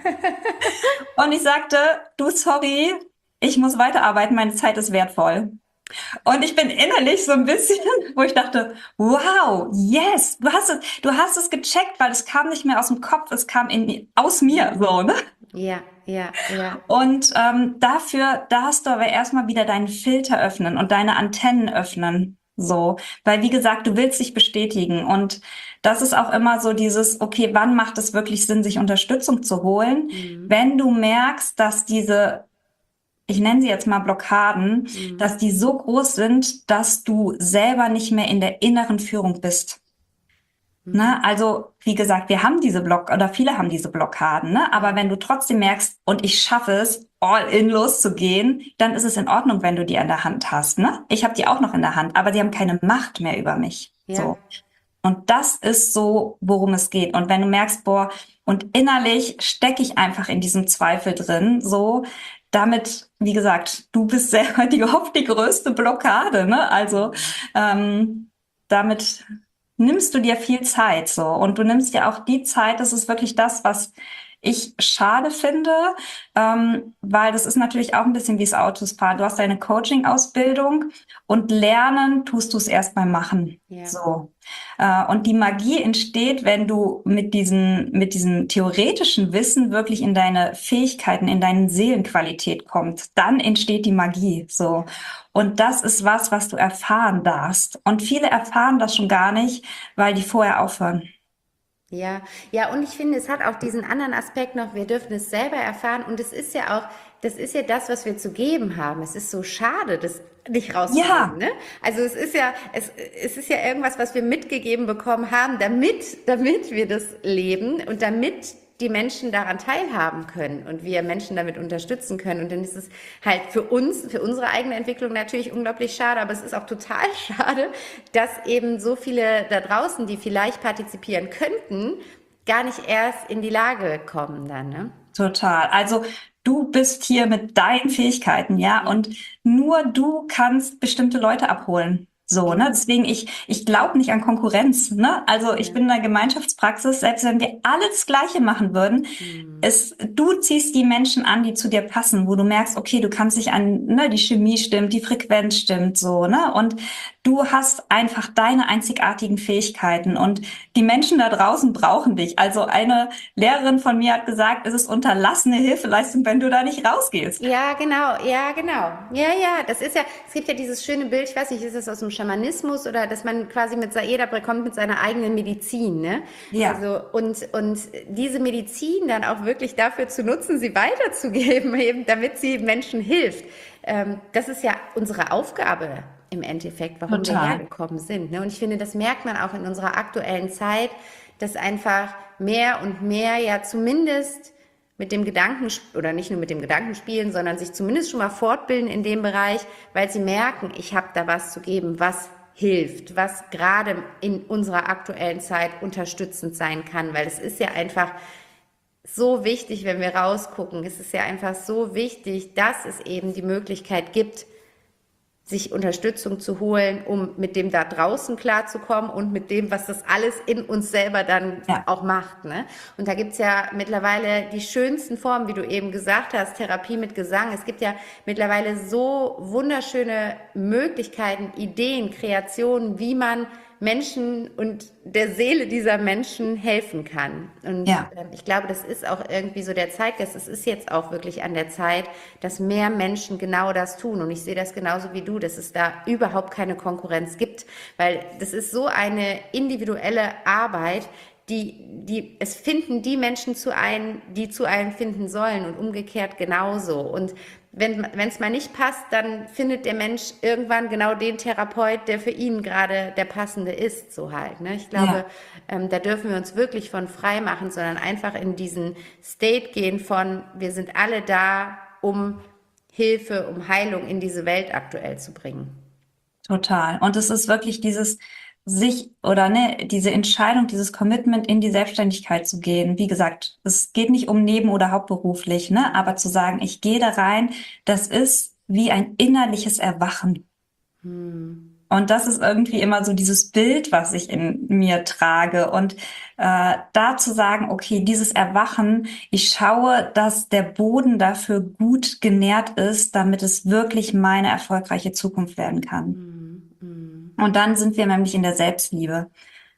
B: Und ich sagte, du, sorry, ich muss weiterarbeiten, meine Zeit ist wertvoll. Und ich bin innerlich so ein bisschen, wo ich dachte, wow, yes, du hast es, du hast es gecheckt, weil es kam nicht mehr aus dem Kopf, es kam in, aus mir, so, ne?
A: Ja, ja, ja.
B: Und ähm, dafür darfst du aber erstmal wieder deinen Filter öffnen und deine Antennen öffnen. So, weil wie gesagt, du willst dich bestätigen und das ist auch immer so dieses, okay, wann macht es wirklich Sinn, sich Unterstützung zu holen? Mhm. Wenn du merkst, dass diese, ich nenne sie jetzt mal Blockaden, mhm. dass die so groß sind, dass du selber nicht mehr in der inneren Führung bist. Mhm. Ne? Also, wie gesagt, wir haben diese Block oder viele haben diese Blockaden, ne? Aber wenn du trotzdem merkst, und ich schaffe es, all in loszugehen, dann ist es in Ordnung, wenn du die in der Hand hast, ne? Ich habe die auch noch in der Hand, aber die haben keine Macht mehr über mich. Ja. So. Und das ist so, worum es geht. Und wenn du merkst, boah, und innerlich stecke ich einfach in diesem Zweifel drin, so, damit, wie gesagt, du bist selber die oft die größte Blockade, ne? Also, ähm, damit nimmst du dir viel Zeit, so. Und du nimmst dir auch die Zeit, das ist wirklich das, was ich schade finde, ähm, weil das ist natürlich auch ein bisschen wie das Autosfahren. Du hast deine Coaching-Ausbildung und lernen tust du es erst beim Machen. Ja. So. Äh, und die Magie entsteht, wenn du mit diesen, mit diesem theoretischen Wissen wirklich in deine Fähigkeiten, in deine Seelenqualität kommst. Dann entsteht die Magie. So. Und das ist was, was du erfahren darfst. Und viele erfahren das schon gar nicht, weil die vorher aufhören.
A: Ja, ja, und ich finde, es hat auch diesen anderen Aspekt noch, wir dürfen es selber erfahren und es ist ja auch, das ist ja das, was wir zu geben haben. Es ist so schade, das nicht rauszugeben, ja. Ne? Also es ist ja, es, es ist ja irgendwas, was wir mitgegeben bekommen haben, damit, damit wir das leben und damit die Menschen daran teilhaben können und wir Menschen damit unterstützen können. Und dann ist es halt für uns, für unsere eigene Entwicklung natürlich unglaublich schade, aber es ist auch total schade, dass eben so viele da draußen, die vielleicht partizipieren könnten, gar nicht erst in die Lage kommen dann, ne?
B: Total. Also du bist hier mit deinen Fähigkeiten, ja, und nur du kannst bestimmte Leute abholen. So, ne, deswegen, ich, ich glaube nicht an Konkurrenz, ne, also ich bin in der Gemeinschaftspraxis, selbst wenn wir alle das Gleiche machen würden, mhm. es, du ziehst die Menschen an, die zu dir passen, wo du merkst, okay, du kannst dich an, ne, die Chemie stimmt, die Frequenz stimmt, so, ne, und du hast einfach deine einzigartigen Fähigkeiten und die Menschen da draußen brauchen dich. Also eine Lehrerin von mir hat gesagt, es ist unterlassene Hilfeleistung, wenn du da nicht rausgehst.
A: Ja, genau, ja, genau. Ja, ja, das ist ja, es gibt ja dieses schöne Bild, ich weiß nicht, ist das aus dem Schamanismus oder dass man quasi mit jeder kommt mit seiner eigenen Medizin, ne?
B: Ja.
A: Also, und, und diese Medizin dann auch wirklich dafür zu nutzen, sie weiterzugeben, eben, damit sie Menschen hilft. Ähm, das ist ja unsere Aufgabe im Endeffekt, warum Total. wir hergekommen sind. Ne? Und ich finde, das merkt man auch in unserer aktuellen Zeit, dass einfach mehr und mehr ja zumindest mit dem Gedanken, oder nicht nur mit dem Gedanken spielen, sondern sich zumindest schon mal fortbilden in dem Bereich, weil sie merken, ich habe da was zu geben, was hilft, was gerade in unserer aktuellen Zeit unterstützend sein kann, weil es ist ja einfach so wichtig, wenn wir rausgucken, es ist ja einfach so wichtig, dass es eben die Möglichkeit gibt, sich Unterstützung zu holen, um mit dem da draußen klarzukommen und mit dem, was das alles in uns selber dann ja. auch macht. Ne? Und da gibt's ja mittlerweile die schönsten Formen, wie du eben gesagt hast, Therapie mit Gesang. Es gibt ja mittlerweile so wunderschöne Möglichkeiten, Ideen, Kreationen, wie man Menschen und der Seele dieser Menschen helfen kann. Und ja. äh, ich glaube, das ist auch irgendwie so der Zeitgeist. Es ist jetzt auch wirklich an der Zeit, dass mehr Menschen genau das tun. Und ich sehe das genauso wie du, dass es da überhaupt keine Konkurrenz gibt, weil das ist so eine individuelle Arbeit, die, die, es finden die Menschen zu einem, die zu einem finden sollen und umgekehrt genauso. Und wenn es mal nicht passt, dann findet der Mensch irgendwann genau den Therapeut, der für ihn gerade der passende ist, so halt. Ne? Ich glaube,
B: Ja,
A: ähm, da dürfen wir uns wirklich von frei machen, sondern einfach in diesen State gehen von, wir sind alle da, um Hilfe, um Heilung in diese Welt aktuell zu bringen.
B: total. Und es ist wirklich dieses sich oder ne, diese Entscheidung, dieses Commitment in die Selbstständigkeit zu gehen. Wie gesagt, es geht nicht um neben- oder hauptberuflich, ne, aber zu sagen, ich gehe da rein, das ist wie ein innerliches Erwachen.
A: Hm.
B: Und das ist irgendwie immer so dieses Bild, was ich in mir trage. Und äh, da zu sagen, okay, dieses Erwachen, ich schaue, dass der Boden dafür gut genährt ist, damit es wirklich meine erfolgreiche Zukunft werden kann.
A: Hm. Hm.
B: Und dann sind wir nämlich in der Selbstliebe.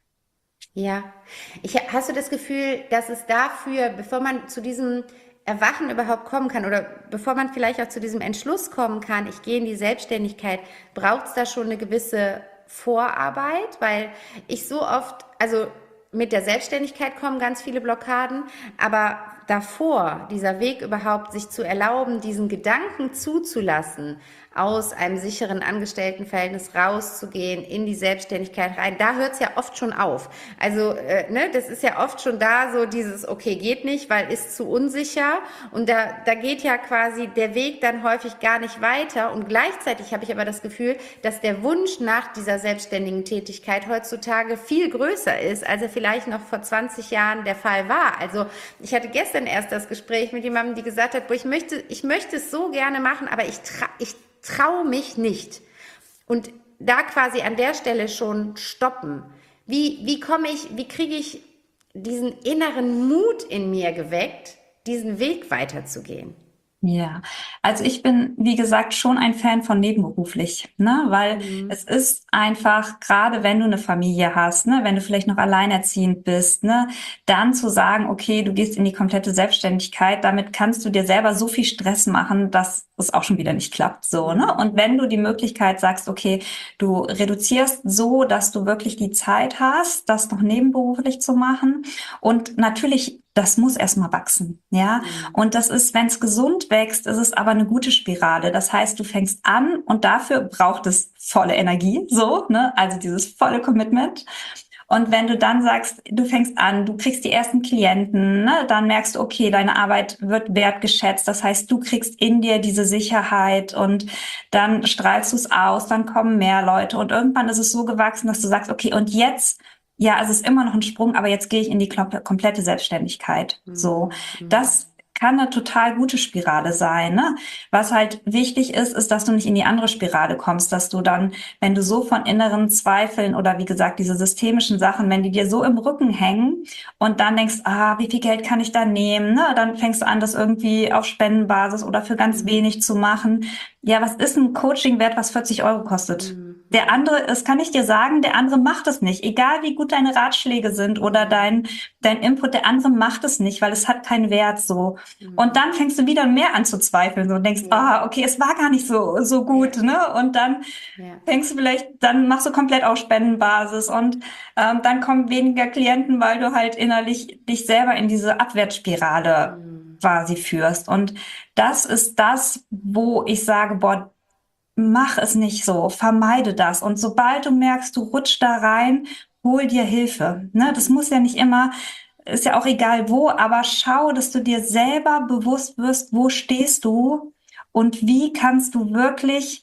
A: Ja, ich, hast du das Gefühl, dass es dafür, bevor man zu diesem Erwachen überhaupt kommen kann oder bevor man vielleicht auch zu diesem Entschluss kommen kann, ich gehe in die Selbstständigkeit, braucht es da schon eine gewisse Vorarbeit? Weil ich so oft, also mit der Selbstständigkeit kommen ganz viele Blockaden, aber davor, dieser Weg überhaupt, sich zu erlauben, diesen Gedanken zuzulassen, aus einem sicheren Angestelltenverhältnis rauszugehen, in die Selbstständigkeit rein, da hört es ja oft schon auf. Also, äh, ne, das ist ja oft schon da, so dieses, okay, geht nicht, weil ist zu unsicher. Und da, da geht ja quasi der Weg dann häufig gar nicht weiter. Und gleichzeitig habe ich aber das Gefühl, dass der Wunsch nach dieser selbstständigen Tätigkeit heutzutage viel größer ist, als er vielleicht noch vor zwanzig Jahren der Fall war. Also, ich hatte gestern erst das Gespräch mit jemandem, die gesagt hat, boah, ich möchte, ich möchte es so gerne machen, aber ich, tra ich traue mich nicht. Und da quasi an der Stelle schon stoppen. Wie, wie komme ich, wie kriege ich diesen inneren Mut in mir geweckt, diesen Weg weiterzugehen?
B: Ja, also ich bin, wie gesagt, schon ein Fan von nebenberuflich, ne, weil
A: Mhm.
B: es ist einfach, gerade wenn du eine Familie hast, ne, wenn du vielleicht noch alleinerziehend bist, ne, dann zu sagen, okay, du gehst in die komplette Selbstständigkeit, damit kannst du dir selber so viel Stress machen, dass es auch schon wieder nicht klappt, so, ne,
A: Mhm.
B: und wenn du die Möglichkeit sagst, okay, du reduzierst so, dass du wirklich die Zeit hast, das noch nebenberuflich zu machen und natürlich, das muss erstmal wachsen, ja.
A: Mhm.
B: Und das ist, wenn es gesund wächst, ist es aber eine gute Spirale. Das heißt, du fängst an und dafür braucht es volle Energie, so, ne? Also dieses volle Commitment. Und wenn du dann sagst, du fängst an, du kriegst die ersten Klienten, ne? Dann merkst du, okay, deine Arbeit wird wertgeschätzt. Das heißt, du kriegst in dir diese Sicherheit und dann strahlst du es aus, dann kommen mehr Leute und irgendwann ist es so gewachsen, dass du sagst, okay, und jetzt ja, es ist immer noch ein Sprung, aber jetzt gehe ich in die komplette Selbstständigkeit. So,
A: Mhm. Mhm.
B: das kann eine total gute Spirale sein, ne? Was halt wichtig ist, ist, dass du nicht in die andere Spirale kommst, dass du dann, wenn du so von inneren Zweifeln oder wie gesagt, diese systemischen Sachen, wenn die dir so im Rücken hängen und dann denkst, ah, wie viel Geld kann ich da nehmen, ne? Dann fängst du an, das irgendwie auf Spendenbasis oder für ganz
A: Mhm.
B: wenig zu machen. Ja, was ist ein Coaching wert, was vierzig Euro kostet?
A: Mhm.
B: Der andere, das kann ich dir sagen, der andere macht es nicht. Egal wie gut deine Ratschläge sind oder
A: Mhm.
B: dein, dein Input, der andere macht es nicht, weil es hat keinen Wert so. Und
A: Mhm.
B: dann fängst du wieder mehr an zu zweifeln so, und denkst,
A: Ja,
B: ah, okay, es war gar nicht so, so
A: ja,
B: gut, ne? Und dann
A: ja.
B: fängst du vielleicht, dann machst du komplett auf Spendenbasis und ähm, dann kommen weniger Klienten, weil du halt innerlich dich selber in diese Abwärtsspirale
A: Mhm.
B: quasi führst. Und das ist das, wo ich sage, boah, mach es nicht so, vermeide das. Und sobald du merkst, du rutschst da rein, hol dir Hilfe. Ne? Das
A: Mhm.
B: muss ja nicht immer, ist ja auch egal wo, aber schau, dass du dir selber bewusst wirst, wo stehst du und wie kannst du wirklich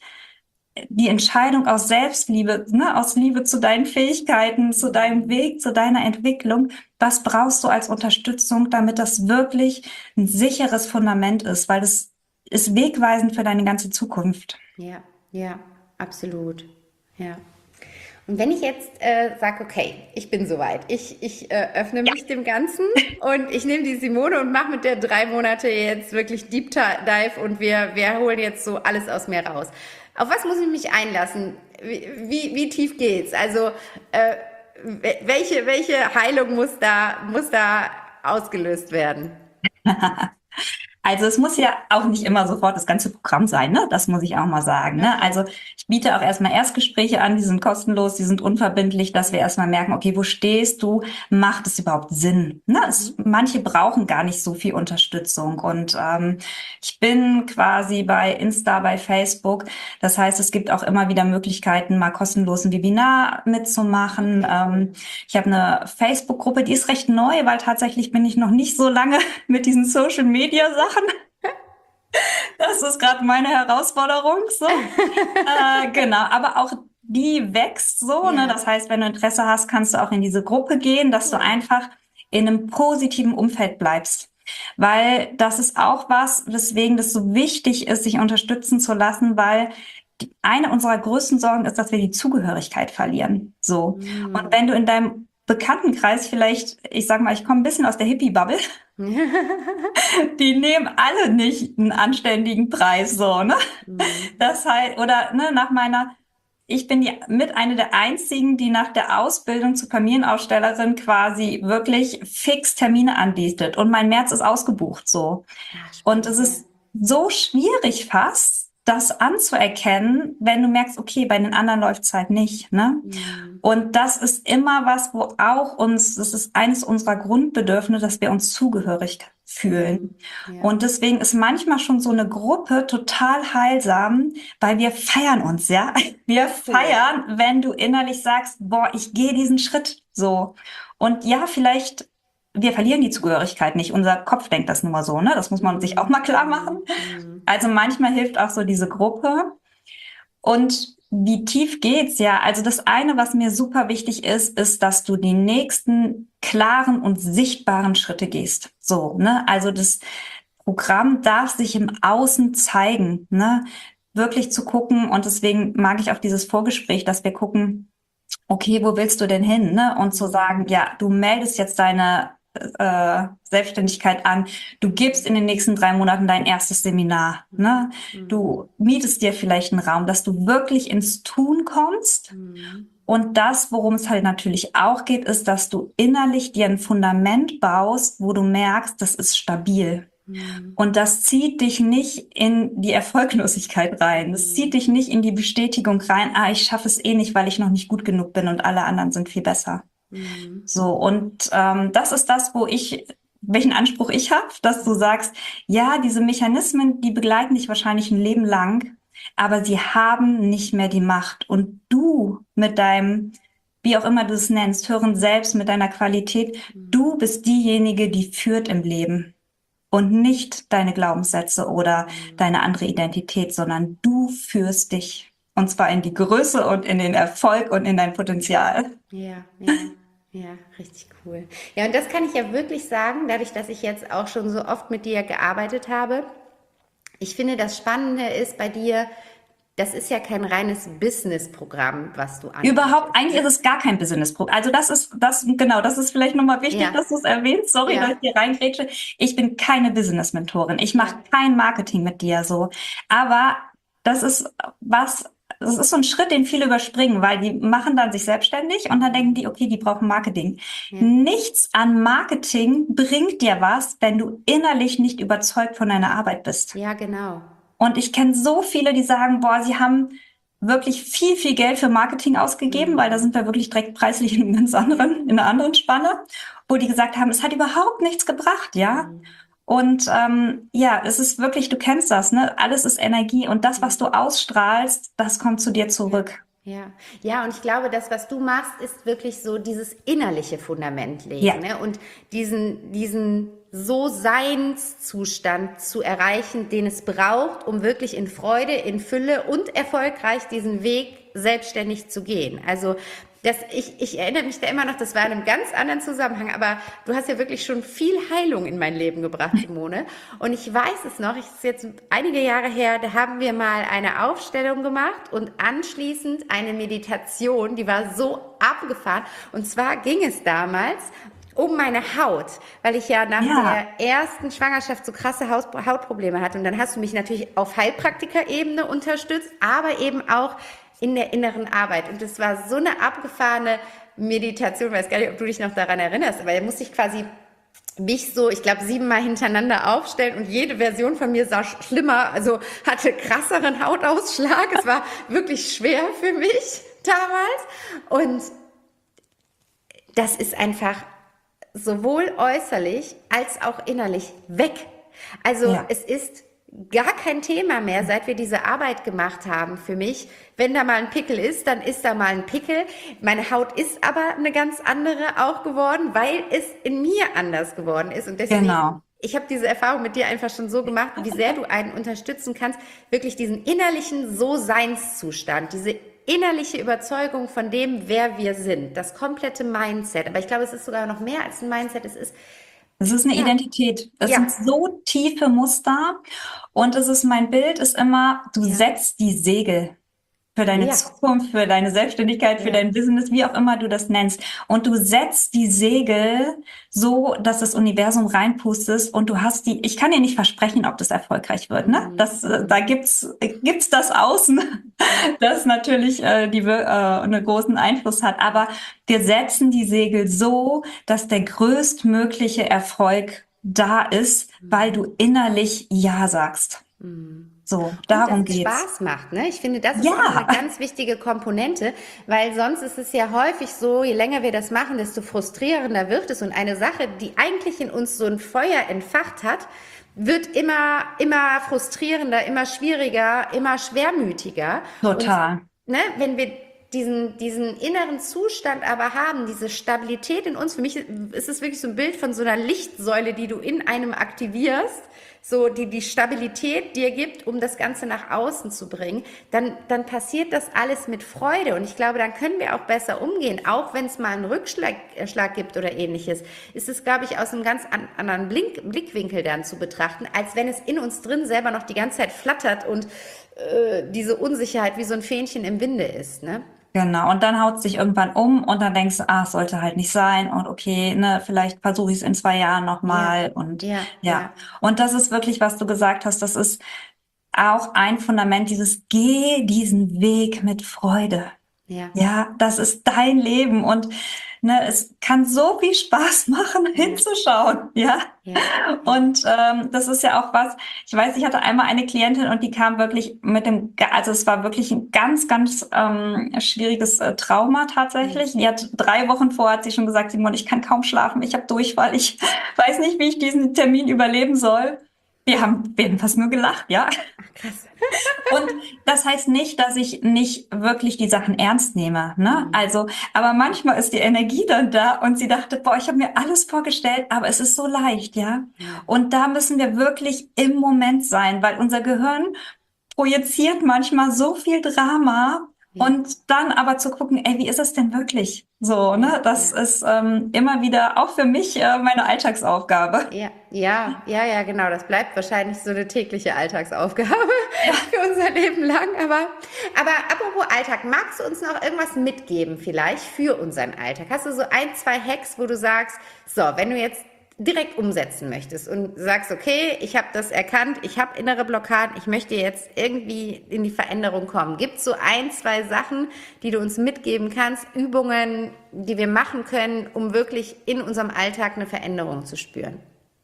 B: die Entscheidung aus Selbstliebe, ne, aus Liebe zu deinen Fähigkeiten, zu deinem
A: Mhm.
B: Weg, zu deiner Entwicklung, was brauchst du als Unterstützung, damit das wirklich ein sicheres Fundament ist, weil das ist wegweisend für deine ganze Zukunft.
A: Ja, ja, absolut. Ja. Und wenn ich jetzt äh, sage, okay, ich bin soweit, ich, ich äh, öffne
B: Ja.
A: mich dem Ganzen und ich nehme die Simone und mache mit der drei Monate jetzt wirklich Deep Dive und wir, wir holen jetzt so alles aus mir raus. Auf was muss ich mich einlassen? Wie, wie, wie tief geht's? Also äh, welche, welche Heilung muss da, muss da ausgelöst werden?
B: Also es muss ja auch nicht immer sofort das ganze Programm sein, ne? Das muss ich auch mal sagen, ne? Also ich biete auch erstmal Erstgespräche an, die sind kostenlos, die sind unverbindlich, dass wir erstmal merken, okay, wo stehst du? Macht es überhaupt Sinn? Ne? Es, manche brauchen gar nicht so viel Unterstützung und ähm, ich bin quasi bei Insta, bei Facebook. Das heißt, es gibt auch immer wieder Möglichkeiten, mal kostenlos ein Webinar mitzumachen. Ähm, ich habe eine Facebook-Gruppe, die ist recht neu, weil tatsächlich bin ich noch nicht so lange mit diesen Social-Media-Sachen. Das ist gerade meine Herausforderung, so. Äh, genau, aber auch die wächst so, ne?
A: Ja,
B: Das heißt, wenn du Interesse hast, kannst du auch in diese Gruppe gehen, dass du
A: cool.
B: einfach in einem positiven Umfeld bleibst. Weil das ist auch was, weswegen das so wichtig ist, sich unterstützen zu lassen, weil die, eine unserer größten Sorgen ist, dass wir die Zugehörigkeit verlieren. So. Und
A: Mm.
B: wenn du in deinem Bekanntenkreis vielleicht, ich sag mal, ich komme ein bisschen aus der Hippie-Bubble, die nehmen alle nicht einen anständigen Preis, so, ne?
A: Mm.
B: Das heißt, oder ne, nach meiner, ich bin die, mit einer der einzigen, die nach der Ausbildung zur Familienaufstellerin quasi wirklich fix Termine anbietet. Und mein März ist ausgebucht, so.
A: Ach,
B: Und
A: spannend,
B: es
A: ja.
B: ist so schwierig fast, das anzuerkennen, wenn du merkst, okay, bei den anderen läuft's halt nicht, ne?
A: Mm.
B: Und das ist immer was, wo auch uns, das ist eines unserer Grundbedürfnisse, dass wir uns zugehörig fühlen.
A: Ja,
B: Und deswegen ist manchmal schon so eine Gruppe total heilsam, weil wir feiern uns, ja. Wir
A: cool.
B: feiern, wenn du innerlich sagst, boah, ich gehe diesen Schritt so. Und ja, vielleicht, wir verlieren die Zugehörigkeit nicht. Unser Kopf denkt das nun mal so, ne? Das muss man sich auch mal klar machen.
A: Mm.
B: Also manchmal hilft auch so diese Gruppe. Und wie tief geht's? Ja, also das eine, was mir super wichtig ist, ist, dass du die nächsten klaren und sichtbaren Schritte gehst. So, ne? Also das Programm darf sich im Außen zeigen, ne? Wirklich zu gucken. Und deswegen mag ich auch dieses Vorgespräch, dass wir gucken, okay, wo willst du denn hin, ne? Und zu sagen, ja, du meldest jetzt deine äh, Selbstständigkeit an, du gibst in den nächsten drei Monaten dein erstes Seminar, ne? Du mietest dir vielleicht einen Raum, dass du wirklich ins Tun kommst.
A: Mm.
B: Und das, worum es halt natürlich auch geht, ist, dass du innerlich dir ein Fundament baust, wo du merkst, das ist stabil.
A: Mm.
B: Und das zieht dich nicht in die Erfolglosigkeit rein. Das zieht dich nicht in die Bestätigung rein, ah, ich schaffe es eh nicht, weil ich noch nicht gut genug bin und alle anderen sind viel besser.
A: Mm.
B: So, und ähm, das ist das, wo ich, welchen Anspruch ich habe, dass du sagst, ja, diese Mechanismen, die begleiten dich wahrscheinlich ein Leben lang, aber sie haben nicht mehr die Macht. Und du mit deinem, wie auch immer du es nennst, hören selbst mit deiner Qualität, du bist diejenige, die führt im Leben. Und nicht deine Glaubenssätze oder deine andere Identität, sondern du führst dich. Und zwar in die Größe und in den Erfolg und in dein Potenzial.
A: Ja, ja, ja, richtig cool. Ja, und das kann ich ja wirklich sagen, dadurch, dass ich jetzt auch schon so oft mit dir gearbeitet habe. Ich finde, das Spannende ist bei dir, das ist ja kein reines Business-Programm, was du anbietest.
B: Überhaupt, eigentlich ist es gar kein Business-Programm. Also das ist, das, genau, das ist vielleicht nochmal wichtig,
A: Ja.
B: dass du es erwähnst. Sorry,
A: Ja.
B: dass ich hier reingrätsche. Ich bin keine Business-Mentorin. Ich mache
A: Ja.
B: kein Marketing mit dir so. Aber das ist was, das ist so ein Schritt, den viele überspringen, weil die machen dann sich selbstständig und dann denken die, okay, die brauchen Marketing.
A: Ja.
B: Nichts an Marketing bringt dir was, wenn du innerlich nicht überzeugt von deiner Arbeit bist.
A: Ja, genau.
B: Und ich kenne so viele, die sagen, boah, sie haben wirklich viel, viel Geld für Marketing ausgegeben,
A: Mhm.
B: weil da sind wir wirklich direkt preislich in einem ganz anderen, in einer anderen Spanne, wo die gesagt haben, es hat überhaupt nichts gebracht, ja.
A: Mhm.
B: Und ähm, ja, es ist wirklich, du kennst das, ne? Alles ist Energie und das, was du ausstrahlst, das kommt zu dir zurück.
A: Ja, ja, und ich glaube, das, was du machst, ist wirklich so dieses innerliche Fundament legen,
B: Ja.
A: ne? Und diesen, diesen So-Seinszustand zu erreichen, den es braucht, um wirklich in Freude, in Fülle und erfolgreich diesen Weg selbstständig zu gehen. Also das, ich, ich erinnere mich da immer noch, das war in einem ganz anderen Zusammenhang, aber du hast ja wirklich schon viel Heilung in mein Leben gebracht, Simone. Und ich weiß es noch, ich ist jetzt einige Jahre her, da haben wir mal eine Aufstellung gemacht und anschließend eine Meditation, die war so abgefahren. Und zwar ging es damals um meine Haut, weil ich ja nach
B: Ja.
A: der ersten Schwangerschaft so krasse Haus- Hautprobleme hatte. Und dann hast du mich natürlich auf Heilpraktikerebene unterstützt, aber eben auch in der inneren Arbeit. Und das war so eine abgefahrene Meditation, ich weiß gar nicht, ob du dich noch daran erinnerst, aber da musste ich quasi mich so, ich glaube, siebenmal hintereinander aufstellen und jede Version von mir sah schlimmer, also hatte krasseren Hautausschlag. Es war wirklich schwer für mich damals. Und das ist einfach sowohl äußerlich als auch innerlich weg. Also
B: Ja,
A: es ist gar kein Thema mehr, seit wir diese Arbeit gemacht haben für mich. Wenn da mal ein Pickel ist, dann ist da mal ein Pickel. Meine Haut ist aber eine ganz andere auch geworden, weil es in mir anders geworden ist. Und deswegen,
B: genau.
A: ich habe diese Erfahrung mit dir einfach schon so gemacht, wie sehr du einen unterstützen kannst, wirklich diesen innerlichen So-Seinszustand, diese innerliche Überzeugung von dem, wer wir sind, das komplette Mindset. Aber ich glaube, es ist sogar noch mehr als ein Mindset. Es ist,
B: Es ist eine
A: ja,
B: Identität. Es
A: ja,
B: sind so tiefe Muster. Und es ist, mein Bild ist immer, du
A: ja,
B: setzt die Segel für deine
A: ja,
B: Zukunft, für deine Selbstständigkeit, für
A: ja.
B: dein Business, wie auch immer du das nennst. Und du setzt die Segel so, dass das Universum reinpustest und du hast die, ich kann dir nicht versprechen, ob das erfolgreich wird, ne?
A: Mhm.
B: Das, äh, da gibt's, gibt's das Außen,
A: Ja,
B: das natürlich äh, die, wir- äh, einen großen Einfluss hat. Aber wir setzen die Segel so, dass der größtmögliche Erfolg da ist, weil du innerlich Ja sagst. So,
A: und dass
B: darum
A: es
B: geht's.
A: Spaß macht, ne? Ich finde, das ist auch eine
B: Ja,
A: ganz wichtige Komponente, weil sonst ist es ja häufig so, je länger wir das machen, desto frustrierender wird es. Und eine Sache, die eigentlich in uns so ein Feuer entfacht hat, wird immer, immer frustrierender, immer schwieriger, immer schwermütiger. Und
B: total.
A: ne, wenn wir diesen, diesen inneren Zustand aber haben, diese Stabilität in uns, für mich ist es wirklich so ein Bild von so einer Lichtsäule, die du in einem aktivierst, so die die Stabilität dir gibt, um das Ganze nach außen zu bringen, dann, dann passiert das alles mit Freude. Und ich glaube, dann können wir auch besser umgehen, auch wenn es mal einen Rückschlag äh, Schlag gibt oder ähnliches. Ist es, glaube ich, aus einem ganz an, anderen Blink, Blickwinkel dann zu betrachten, als wenn es in uns drin selber noch die ganze Zeit flattert und äh, diese Unsicherheit wie so ein Fähnchen im Winde ist, ne?
B: Genau. Und dann haut sich irgendwann um und dann denkst du, ah, es sollte halt nicht sein und okay, ne, vielleicht versuche ich es in zwei Jahren
A: Ja,
B: nochmal und
A: ja,
B: ja.
A: ja,
B: Und das ist wirklich, was du gesagt hast, das ist auch ein Fundament, dieses geh diesen Weg mit Freude.
A: ja,
B: Ja, das ist dein Leben und ne, es kann so viel Spaß machen,
A: ja,
B: hinzuschauen, ja.
A: ja, ja.
B: Und ähm, das ist ja auch was, ich weiß, ich hatte einmal eine Klientin und die kam wirklich mit dem, ga- also es war wirklich ein ganz, ganz ähm, schwieriges äh, Trauma
A: Mhm.
B: tatsächlich. Die hat drei Wochen vorher hat sie schon gesagt, Simon, ich kann kaum schlafen, ich habe Durchfall, ich weiß nicht, wie ich diesen Termin überleben soll. Wir haben, wir haben fast nur gelacht, ja.
A: Ach, krass.
B: Und das heißt nicht, dass ich nicht wirklich die Sachen ernst nehme, ne?
A: Mhm.
B: Also, aber manchmal ist die Energie dann da und sie dachte, boah, ich habe mir alles vorgestellt, aber es ist so leicht, ja?
A: Ja,
B: Und da müssen wir wirklich im Moment sein, weil unser Gehirn projiziert manchmal so viel Drama
A: ja,
B: und dann aber zu gucken, ey, wie ist es denn wirklich? So,
A: ja,
B: ne? Das
A: ja.
B: ist ähm, immer wieder auch für mich äh, meine Alltagsaufgabe.
A: Ja, ja, ja, ja, genau. Das bleibt wahrscheinlich so eine tägliche Alltagsaufgabe für unser Leben lang. Aber, aber apropos Alltag, magst du uns noch irgendwas mitgeben vielleicht für unseren Alltag? Hast du so ein, zwei Hacks, wo du sagst, so, wenn du jetzt direkt umsetzen möchtest und sagst, okay, ich habe das erkannt, ich habe innere Blockaden, ich möchte jetzt irgendwie in die Veränderung kommen. Gibt es so ein, zwei Sachen, die du uns mitgeben kannst, Übungen, die wir machen können, um wirklich in unserem Alltag eine Veränderung zu spüren?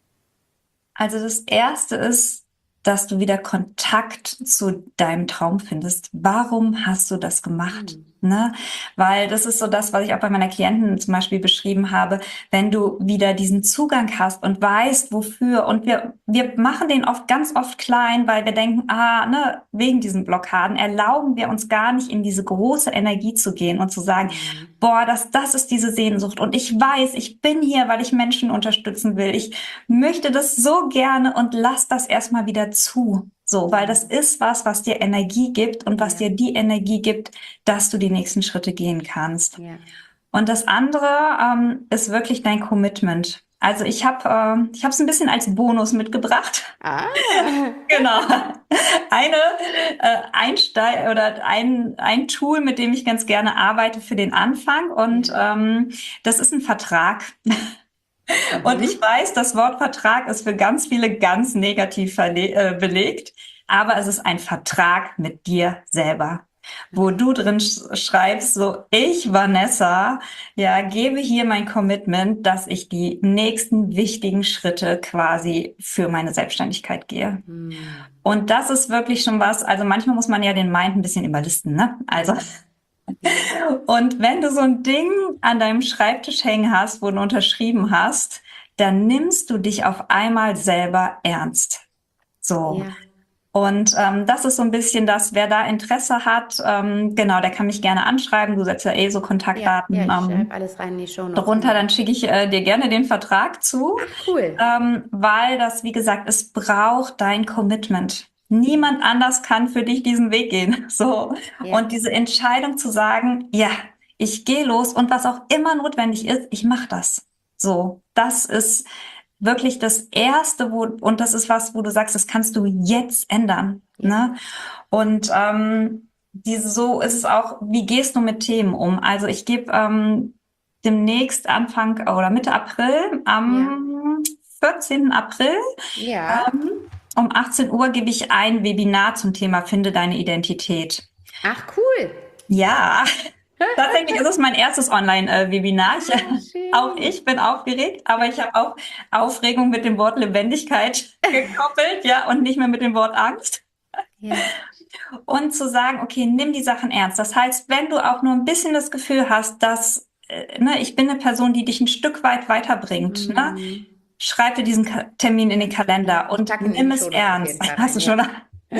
B: Also das erste ist, dass du wieder Kontakt zu deinem Traum findest. Warum hast du das gemacht?
A: Hm.
B: Ne? Weil das ist so das, was ich auch bei meiner Klientin zum Beispiel beschrieben habe. Wenn du wieder diesen Zugang hast und weißt, wofür, und wir, wir machen den oft ganz oft klein, weil wir denken, ah, ne, wegen diesen Blockaden erlauben wir uns gar nicht in diese große Energie zu gehen und zu sagen, boah, das, das ist diese Sehnsucht. Und ich weiß, ich bin hier, weil ich Menschen unterstützen will. Ich möchte das so gerne und lass das erstmal wieder zu. So, weil das ist was, was dir Energie gibt und was
A: Ja,
B: dir die Energie gibt, dass du die nächsten Schritte gehen kannst.
A: ja.
B: Und das andere ähm, ist wirklich dein Commitment. Also ich habe äh, ich habe es ein bisschen als Bonus mitgebracht.
A: Ah,
B: Genau. Eine äh, Einsteig oder ein ein Tool, mit dem ich ganz gerne arbeite für den Anfang und
A: ja.
B: ähm, das ist ein Vertrag. Und
A: Mhm.
B: ich weiß, das Wort Vertrag ist für ganz viele ganz negativ verle äh, belegt, aber es ist ein Vertrag mit dir selber. wo du drin sch- schreibst, so, ich, Vanessa, ja, gebe hier mein Commitment, dass ich die nächsten wichtigen Schritte quasi für meine Selbstständigkeit gehe.
A: Hm.
B: Und das ist wirklich schon was, also manchmal muss man ja den Mind ein bisschen überlisten, ne? Also,
A: Ja.
B: und wenn du so ein Ding an deinem Schreibtisch hängen hast, wo du unterschrieben hast, dann nimmst du dich auf einmal selber ernst. So.
A: Ja.
B: Und ähm, das ist so ein bisschen das, wer da Interesse hat, ähm, genau, der kann mich gerne anschreiben. Du setzt ja eh so
A: Ja, ja,
B: Kontaktdaten
A: ich schreibe
B: ähm,
A: alles rein in die Shownotes.
B: drunter,
A: Genau.
B: dann schicke ich äh, dir gerne den Vertrag zu,
A: Ach, cool.
B: ähm, weil das, wie gesagt, es braucht dein Commitment. Niemand anders kann für dich diesen Weg gehen. So.
A: Ja.
B: Und diese Entscheidung zu sagen, ja, ich gehe los und was auch immer notwendig ist, ich mache das. So, das ist wirklich das Erste, wo, und das ist was, wo du sagst, das kannst du jetzt ändern.
A: Ja.
B: Ne? Und ähm, diese, so ist es auch, wie gehst du mit Themen um? Also ich gebe ähm, demnächst Anfang oder Mitte April, am vierzehnten April,
A: Ja.
B: ähm, um achtzehn Uhr gebe ich ein Webinar zum Thema Finde deine Identität.
A: Ach, cool.
B: Ja, tatsächlich ist es mein erstes Online-Webinar. Ich,
A: schön.
B: auch ich bin aufgeregt, aber ich habe auch Aufregung mit dem Wort Lebendigkeit gekoppelt, ja, und nicht mehr mit dem Wort Angst.
A: Ja.
B: Und zu sagen, okay, nimm die Sachen ernst. Das heißt, wenn du auch nur ein bisschen das Gefühl hast, dass, äh, ne, ich bin eine Person, die dich ein Stück weit weiterbringt, ne,
A: Mhm.
B: schreib dir diesen Ka- Termin in den Kalender
A: Ich
B: und
A: packe ihn in
B: nimm
A: die
B: es
A: Shownotes auf
B: ernst.
A: jeden Fall
B: Hast du
A: rein,
B: schon?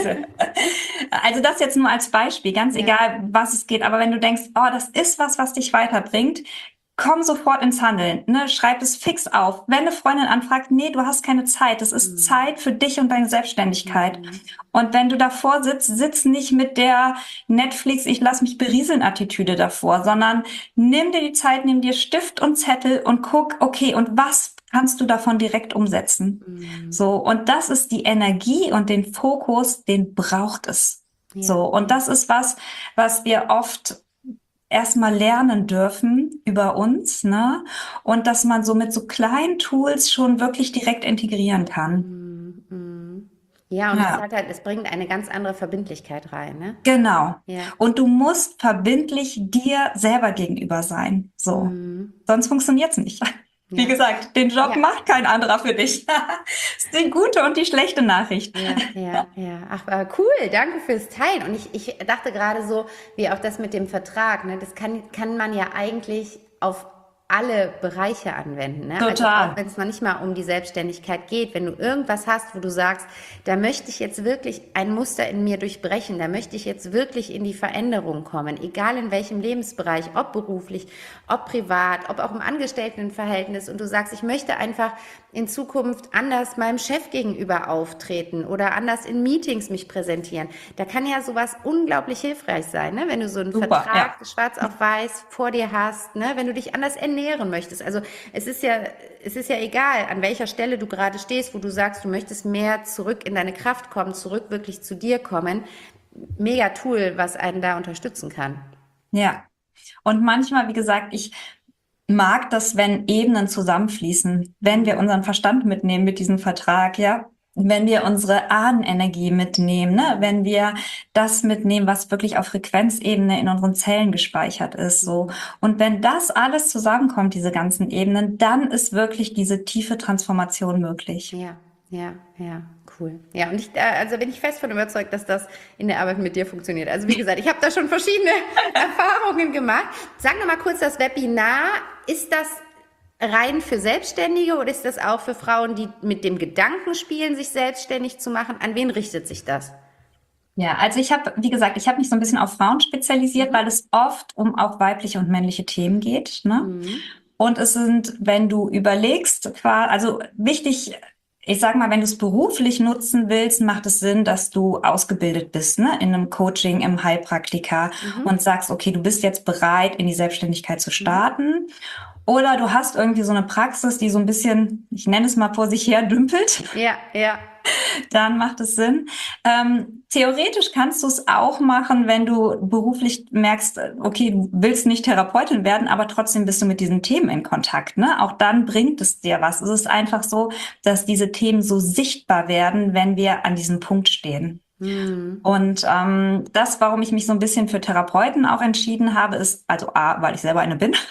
B: Also das jetzt nur als Beispiel, ganz
A: Ja.
B: egal, was es geht. Aber wenn du denkst, oh, das ist was, was dich weiterbringt, komm sofort ins Handeln. Ne? Schreib es fix auf. Wenn eine Freundin anfragt, nee, du hast keine Zeit. Das ist
A: Mhm.
B: Zeit für dich und deine Selbstständigkeit.
A: Mhm.
B: Und wenn du davor sitzt, sitz nicht mit der Netflix, ich lass mich berieseln Attitüde davor, sondern nimm dir die Zeit, nimm dir Stift und Zettel und guck, okay, und was kannst du davon direkt umsetzen?
A: Mhm.
B: So, und das ist die Energie und den Fokus, den braucht es.
A: Ja.
B: So, und das ist was, was wir oft erstmal lernen dürfen über uns, ne? Und dass man so mit so kleinen Tools schon wirklich direkt integrieren kann.
A: Mhm. Mhm. Ja, und es
B: Ja,
A: hat halt, es bringt eine ganz andere Verbindlichkeit rein, ne?
B: genau.
A: Ja.
B: Und du musst verbindlich dir selber gegenüber sein. So.
A: Mhm.
B: Sonst funktioniert's nicht. Wie
A: Ja.
B: gesagt, den Job
A: Ja.
B: macht kein anderer für dich. Das ist die gute und die schlechte Nachricht.
A: Ja, ja, ja. Ach, äh, cool, danke fürs Teilen. Und ich, ich dachte gerade so, wie auch das mit dem Vertrag, ne, das kann, kann man ja eigentlich auf alle Bereiche anwenden. Ne? Also
B: Total.
A: auch wenn es noch nicht mal um die Selbstständigkeit geht, wenn du irgendwas hast, wo du sagst, da möchte ich jetzt wirklich ein Muster in mir durchbrechen, da möchte ich jetzt wirklich in die Veränderung kommen, egal in welchem Lebensbereich, ob beruflich, ob privat, ob auch im Angestelltenverhältnis, und du sagst, ich möchte einfach in Zukunft anders meinem Chef gegenüber auftreten oder anders in Meetings mich präsentieren. Da kann ja sowas unglaublich hilfreich sein, ne? Wenn du so einen
B: Super,
A: Vertrag
B: ja.
A: schwarz auf weiß vor dir hast, ne? Wenn du dich anders ernähren möchtest. Also es ist ja, es ist ja egal, an welcher Stelle du gerade stehst, wo du sagst, du möchtest mehr zurück in deine Kraft kommen, zurück wirklich zu dir kommen. Mega Tool, was einen da unterstützen kann.
B: Ja. Und manchmal, wie gesagt, ich mag das, wenn Ebenen zusammenfließen, wenn wir unseren Verstand mitnehmen mit diesem Vertrag, ja, wenn wir unsere Ahnenenergie mitnehmen, ne, wenn wir das mitnehmen, was wirklich auf Frequenzebene in unseren Zellen gespeichert ist, so. Und wenn das alles zusammenkommt, diese ganzen Ebenen, dann ist wirklich diese tiefe Transformation möglich.
A: Ja, ja, ja, cool. Ja, und ich, äh, also bin ich fest von überzeugt, dass das in der Arbeit mit dir funktioniert. Also wie gesagt, ich habe da schon verschiedene Erfahrungen gemacht. Sag noch mal kurz das Webinar. Ist das rein für Selbstständige oder ist das auch für Frauen, die mit dem Gedanken spielen, sich selbstständig zu machen? An wen richtet sich das?
B: Ja, also ich habe, wie gesagt, ich habe mich so ein bisschen auf Frauen spezialisiert,
A: Mhm.
B: weil es oft um auch weibliche und männliche Themen geht, ne?
A: Mhm.
B: Und es sind, wenn du überlegst, qua- also wichtig, ich sag mal, wenn du es beruflich nutzen willst, macht es Sinn, dass du ausgebildet bist, ne, in einem Coaching, im Heilpraktiker
A: Mhm.
B: und sagst, okay, du bist jetzt bereit, in die Selbstständigkeit zu starten. Oder du hast irgendwie so eine Praxis, die so ein bisschen, ich nenne es mal vor sich her, dümpelt.
A: Ja, ja.
B: Dann macht es Sinn. Ähm, theoretisch kannst du es auch machen, wenn du beruflich merkst, okay, du willst nicht Therapeutin werden, aber trotzdem bist du mit diesen Themen in Kontakt, ne? Auch dann bringt es dir was. Es ist einfach so, dass diese Themen so sichtbar werden, wenn wir an diesem Punkt stehen.
A: Mhm.
B: Und ähm, das, warum ich mich so ein bisschen für Therapeuten auch entschieden habe, ist, also A, weil ich selber eine bin.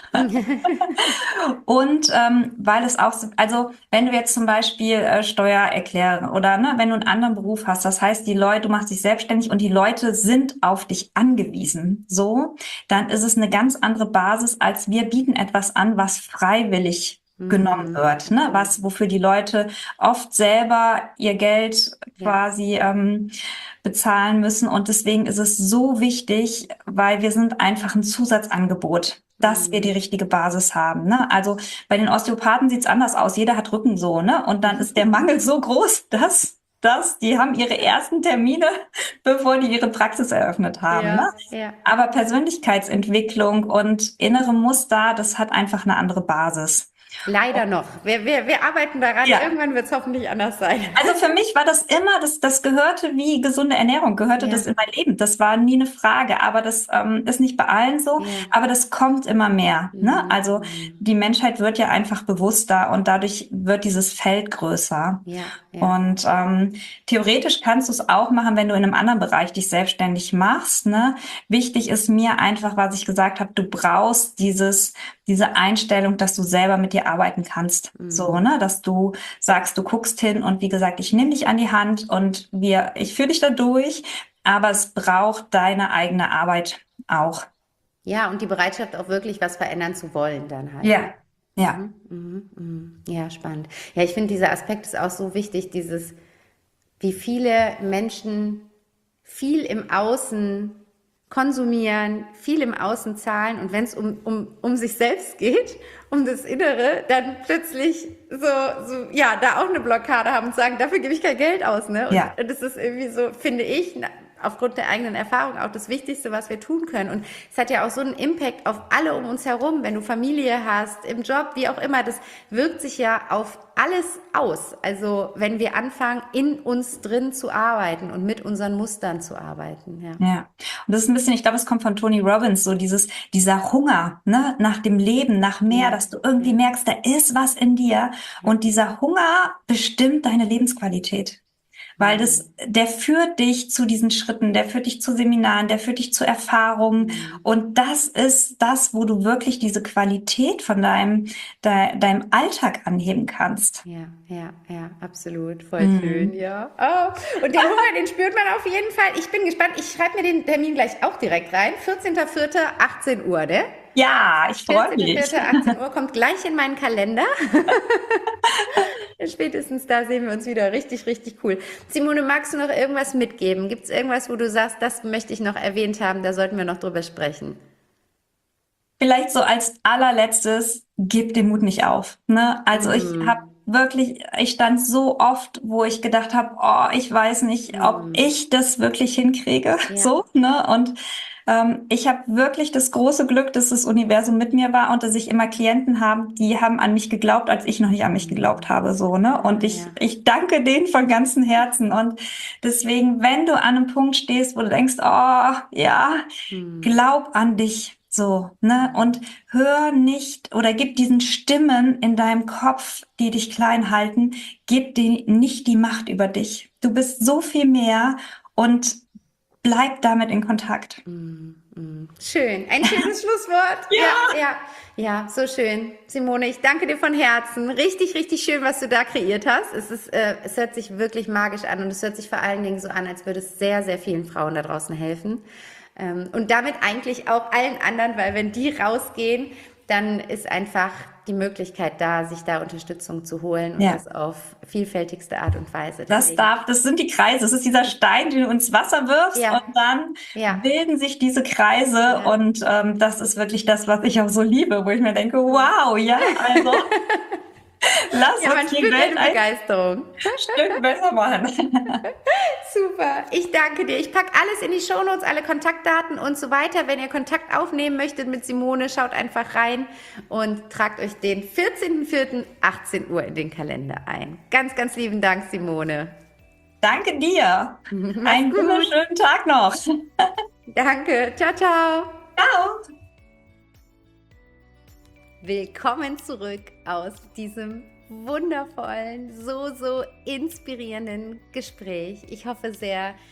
B: Und ähm, weil es auch, so- also wenn du jetzt zum Beispiel äh, Steuererklären oder ne, wenn du einen anderen Beruf hast, das heißt, die Leute, du machst dich selbstständig und die Leute sind auf dich angewiesen, so, dann ist es eine ganz andere Basis, als wir bieten etwas an, was freiwillig genommen
A: Mhm.
B: wird, ne, was, wofür die Leute oft selber ihr Geld
A: Ja.
B: quasi ähm, bezahlen müssen. Und deswegen ist es so wichtig, weil wir sind einfach ein Zusatzangebot, dass wir die
A: Mhm.
B: richtige Basis haben. Ne? Also bei den Osteopathen sieht's anders aus. Jeder hat Rücken so, ne? Und dann ist der Mangel so groß, dass, dass die haben ihre ersten Termine, bevor die ihre Praxis eröffnet haben. Ne?
A: Ja, ja.
B: Aber Persönlichkeitsentwicklung und innere Muster, das hat einfach eine andere Basis.
A: Leider noch. Wir, wir, wir arbeiten daran.
B: Ja.
A: Irgendwann wird es hoffentlich anders sein.
B: Also für mich war das immer, das, das gehörte wie gesunde Ernährung, gehörte
A: Ja.
B: das in mein Leben. Das war nie eine Frage, aber das ähm, ist nicht bei allen so,
A: Ja.
B: aber das kommt immer mehr. Ne?
A: Mhm.
B: Also die Menschheit wird ja einfach bewusster und dadurch wird dieses Feld größer.
A: Ja, ja.
B: Und ähm, theoretisch kannst du es auch machen, wenn du in einem anderen Bereich dich selbstständig machst. Ne? Wichtig ist mir einfach, was ich gesagt habe, du brauchst dieses, diese Einstellung, dass du selber mit dir arbeiten kannst.
A: Mhm.
B: So, ne, dass du sagst, du guckst hin und wie gesagt, ich nehme dich an die Hand und wir, ich führe dich da durch, aber es braucht deine eigene Arbeit auch.
A: Ja, und die Bereitschaft auch wirklich was verändern zu wollen dann halt.
B: Ja, ja,
A: Mhm, mhm, mhm. Ja, spannend. Ja, ich finde, dieser Aspekt ist auch so wichtig, dieses, wie viele Menschen viel im Außen konsumieren, viel im Außen zahlen und wenn es um, um, um sich selbst geht, um das Innere, dann plötzlich so, so, ja, da auch eine Blockade haben und sagen, dafür gebe ich kein Geld aus, ne? Und,
B: Ja.
A: und das ist irgendwie so, finde ich, na, aufgrund der eigenen Erfahrung auch das Wichtigste, was wir tun können. Und es hat ja auch so einen Impact auf alle um uns herum, wenn du Familie hast, im Job, wie auch immer, das wirkt sich ja auf alles aus. Also wenn wir anfangen, in uns drin zu arbeiten und mit unseren Mustern zu arbeiten. Ja,
B: ja. Und das ist ein bisschen, ich glaube, es kommt von Tony Robbins, so dieses, dieser Hunger, ne, nach dem Leben, nach mehr,
A: ja,
B: dass du irgendwie merkst, da ist was in dir und dieser Hunger bestimmt deine Lebensqualität. Weil das, der führt dich zu diesen Schritten, der führt dich zu Seminaren, der führt dich zu Erfahrungen. Und das ist das, wo du wirklich diese Qualität von deinem, de, deinem Alltag anheben kannst.
A: ja, ja, ja, absolut. Voll schön, ja. Oh. Und den Hunger, den spürt man auf jeden Fall. Ich bin gespannt. Ich schreibe mir den Termin gleich auch direkt rein. vierzehnter vierter achtzehn Uhr, ne?
B: Ja, ich freue
A: vierzehnter
B: mich.
A: vierter achtzehn Uhr kommt gleich in meinen Kalender. Spätestens da sehen wir uns wieder. Richtig, richtig cool. Simone, magst du noch irgendwas mitgeben? Gibt es irgendwas, wo du sagst, das möchte ich noch erwähnt haben, da sollten wir noch drüber sprechen?
B: Vielleicht so als allerletztes, gib den Mut nicht auf. Ne? Also ich habe wirklich, ich stand so oft, wo ich gedacht habe, oh, ich weiß nicht, ob ich das wirklich hinkriege.
A: Ja.
B: So, ne? Und ähm, ich habe wirklich das große Glück, dass das Universum mit mir war und dass ich immer Klienten habe, die haben an mich geglaubt, als ich noch nicht an mich geglaubt habe. So, ne? Und ich,
A: Ja.
B: ich danke denen von ganzem Herzen. Und deswegen, wenn du an einem Punkt stehst, wo du denkst, oh, ja, glaub an dich. So, ne? Und hör nicht oder gib diesen Stimmen in deinem Kopf, die dich klein halten, gib denen nicht die Macht über dich. Du bist so viel mehr und bleib damit in Kontakt.
A: Schön. Ein schönes Schlusswort.
B: Ja.
A: ja, ja, ja, so schön. Simone, ich danke dir von Herzen. Richtig, richtig schön, was du da kreiert hast. Es ist, äh, es hört sich wirklich magisch an und es hört sich vor allen Dingen so an, als würde es sehr, sehr vielen Frauen da draußen helfen. Ähm, und damit eigentlich auch allen anderen, weil wenn die rausgehen, dann ist einfach die Möglichkeit da, sich da Unterstützung zu holen und
B: Ja.
A: das auf vielfältigste Art und Weise.
B: Das
A: Deswegen-
B: darf, das sind die Kreise. Das ist dieser Stein, den du ins Wasser wirfst
A: Ja.
B: und dann
A: Ja.
B: bilden sich diese Kreise
A: Ja.
B: und ähm, das ist wirklich das, was ich auch so liebe, wo ich mir denke, wow, ja, also lass
A: Ja, man
B: uns die
A: spürt
B: Welt
A: deine
B: ein
A: Begeisterung.
B: Stück besser machen.
A: Super, ich danke dir. Ich packe alles in die Shownotes, alle Kontaktdaten und so weiter. Wenn ihr Kontakt aufnehmen möchtet mit Simone, schaut einfach rein und tragt euch den vierzehnten vierten achtzehn Uhr in den Kalender ein. Ganz, ganz lieben Dank, Simone.
B: Danke dir. Einen
A: gut.
B: wunderschönen Tag noch.
A: Danke, ciao, ciao.
B: Ciao.
A: Willkommen zurück aus diesem wundervollen, so, so inspirierenden Gespräch. Ich hoffe sehr,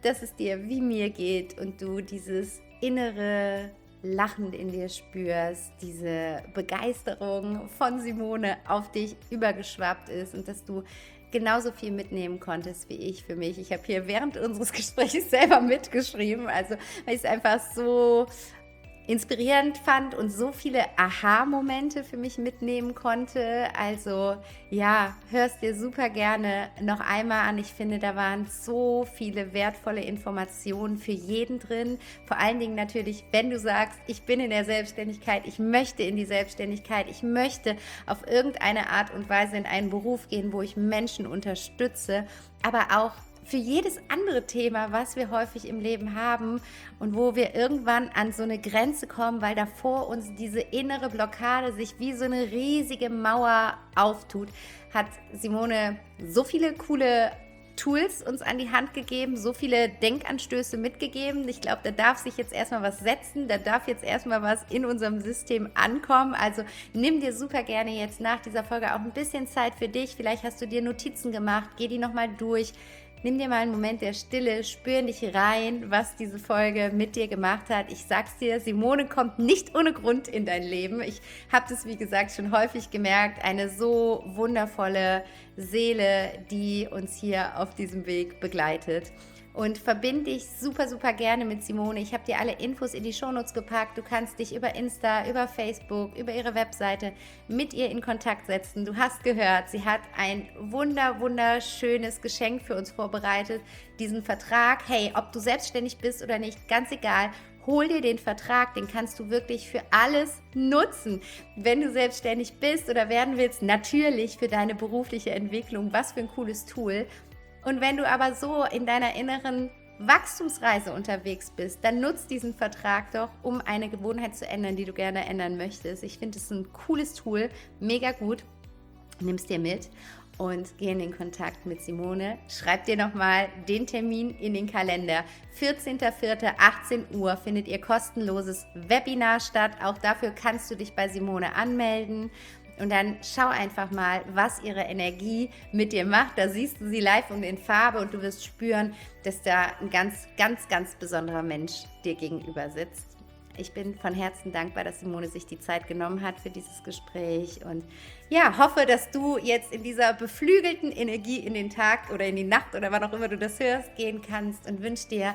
A: dass es dir wie mir geht und du dieses innere Lachen in dir spürst, diese Begeisterung von Simone auf dich übergeschwappt ist und dass du genauso viel mitnehmen konntest wie ich für mich. Ich habe hier während unseres Gesprächs selber mitgeschrieben, also weil ich es einfach so inspirierend fand und so viele Aha-Momente für mich mitnehmen konnte. Also ja, hörst dir super gerne noch einmal an. Ich finde, da waren so viele wertvolle Informationen für jeden drin. Vor allen Dingen natürlich, wenn du sagst, ich bin in der Selbstständigkeit, ich möchte in die Selbstständigkeit, ich möchte auf irgendeine Art und Weise in einen Beruf gehen, wo ich Menschen unterstütze, aber auch für jedes andere Thema, was wir häufig im Leben haben und wo wir irgendwann an so eine Grenze kommen, weil da vor uns diese innere Blockade sich wie so eine riesige Mauer auftut, hat Simone so viele coole Tools uns an die Hand gegeben, so viele Denkanstöße mitgegeben. Ich glaube, da darf sich jetzt erstmal was setzen, da darf jetzt erstmal was in unserem System ankommen. Also nimm dir super gerne jetzt nach dieser Folge auch ein bisschen Zeit für dich. Vielleicht hast du dir Notizen gemacht, geh die nochmal durch. Nimm dir mal einen Moment der Stille, spür in dich rein, was diese Folge mit dir gemacht hat. Ich sag's dir, Simone kommt nicht ohne Grund in dein Leben. Ich habe das, wie gesagt, schon häufig gemerkt. Eine so wundervolle Seele, die uns hier auf diesem Weg begleitet. Und verbinde dich super, super gerne mit Simone. Ich habe dir alle Infos in die Shownotes gepackt. Du kannst dich über Insta, über Facebook, über ihre Webseite mit ihr in Kontakt setzen. Du hast gehört, sie hat ein wunder, wunderschönes Geschenk für uns vorbereitet. Diesen Vertrag, hey, ob du selbstständig bist oder nicht, ganz egal. Hol dir den Vertrag, den kannst du wirklich für alles nutzen. Wenn du selbstständig bist oder werden willst, natürlich für deine berufliche Entwicklung. Was für ein cooles Tool. Und wenn du aber so in deiner inneren Wachstumsreise unterwegs bist, dann nutz diesen Vertrag doch, um eine Gewohnheit zu ändern, die du gerne ändern möchtest. Ich finde es ein cooles Tool, mega gut. Nimm es dir mit und geh in den Kontakt mit Simone. Schreib dir nochmal den Termin in den Kalender. vierzehnter vierter achtzehn Uhr findet ihr kostenloses Webinar statt. Auch dafür kannst du dich bei Simone anmelden. Und dann schau einfach mal, was ihre Energie mit dir macht. Da siehst du sie live und in Farbe und du wirst spüren, dass da ein ganz, ganz, ganz besonderer Mensch dir gegenüber sitzt. Ich bin von Herzen dankbar, dass Simone sich die Zeit genommen hat für dieses Gespräch und ja, hoffe, dass du jetzt in dieser beflügelten Energie in den Tag oder in die Nacht oder wann auch immer du das hörst, gehen kannst und wünsche dir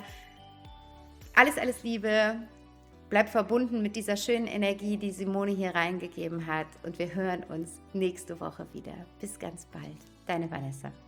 A: alles, alles Liebe. Bleib verbunden mit dieser schönen Energie, die Simone hier reingegeben hat. Und wir hören uns nächste Woche wieder. Bis ganz bald. Deine Vanessa.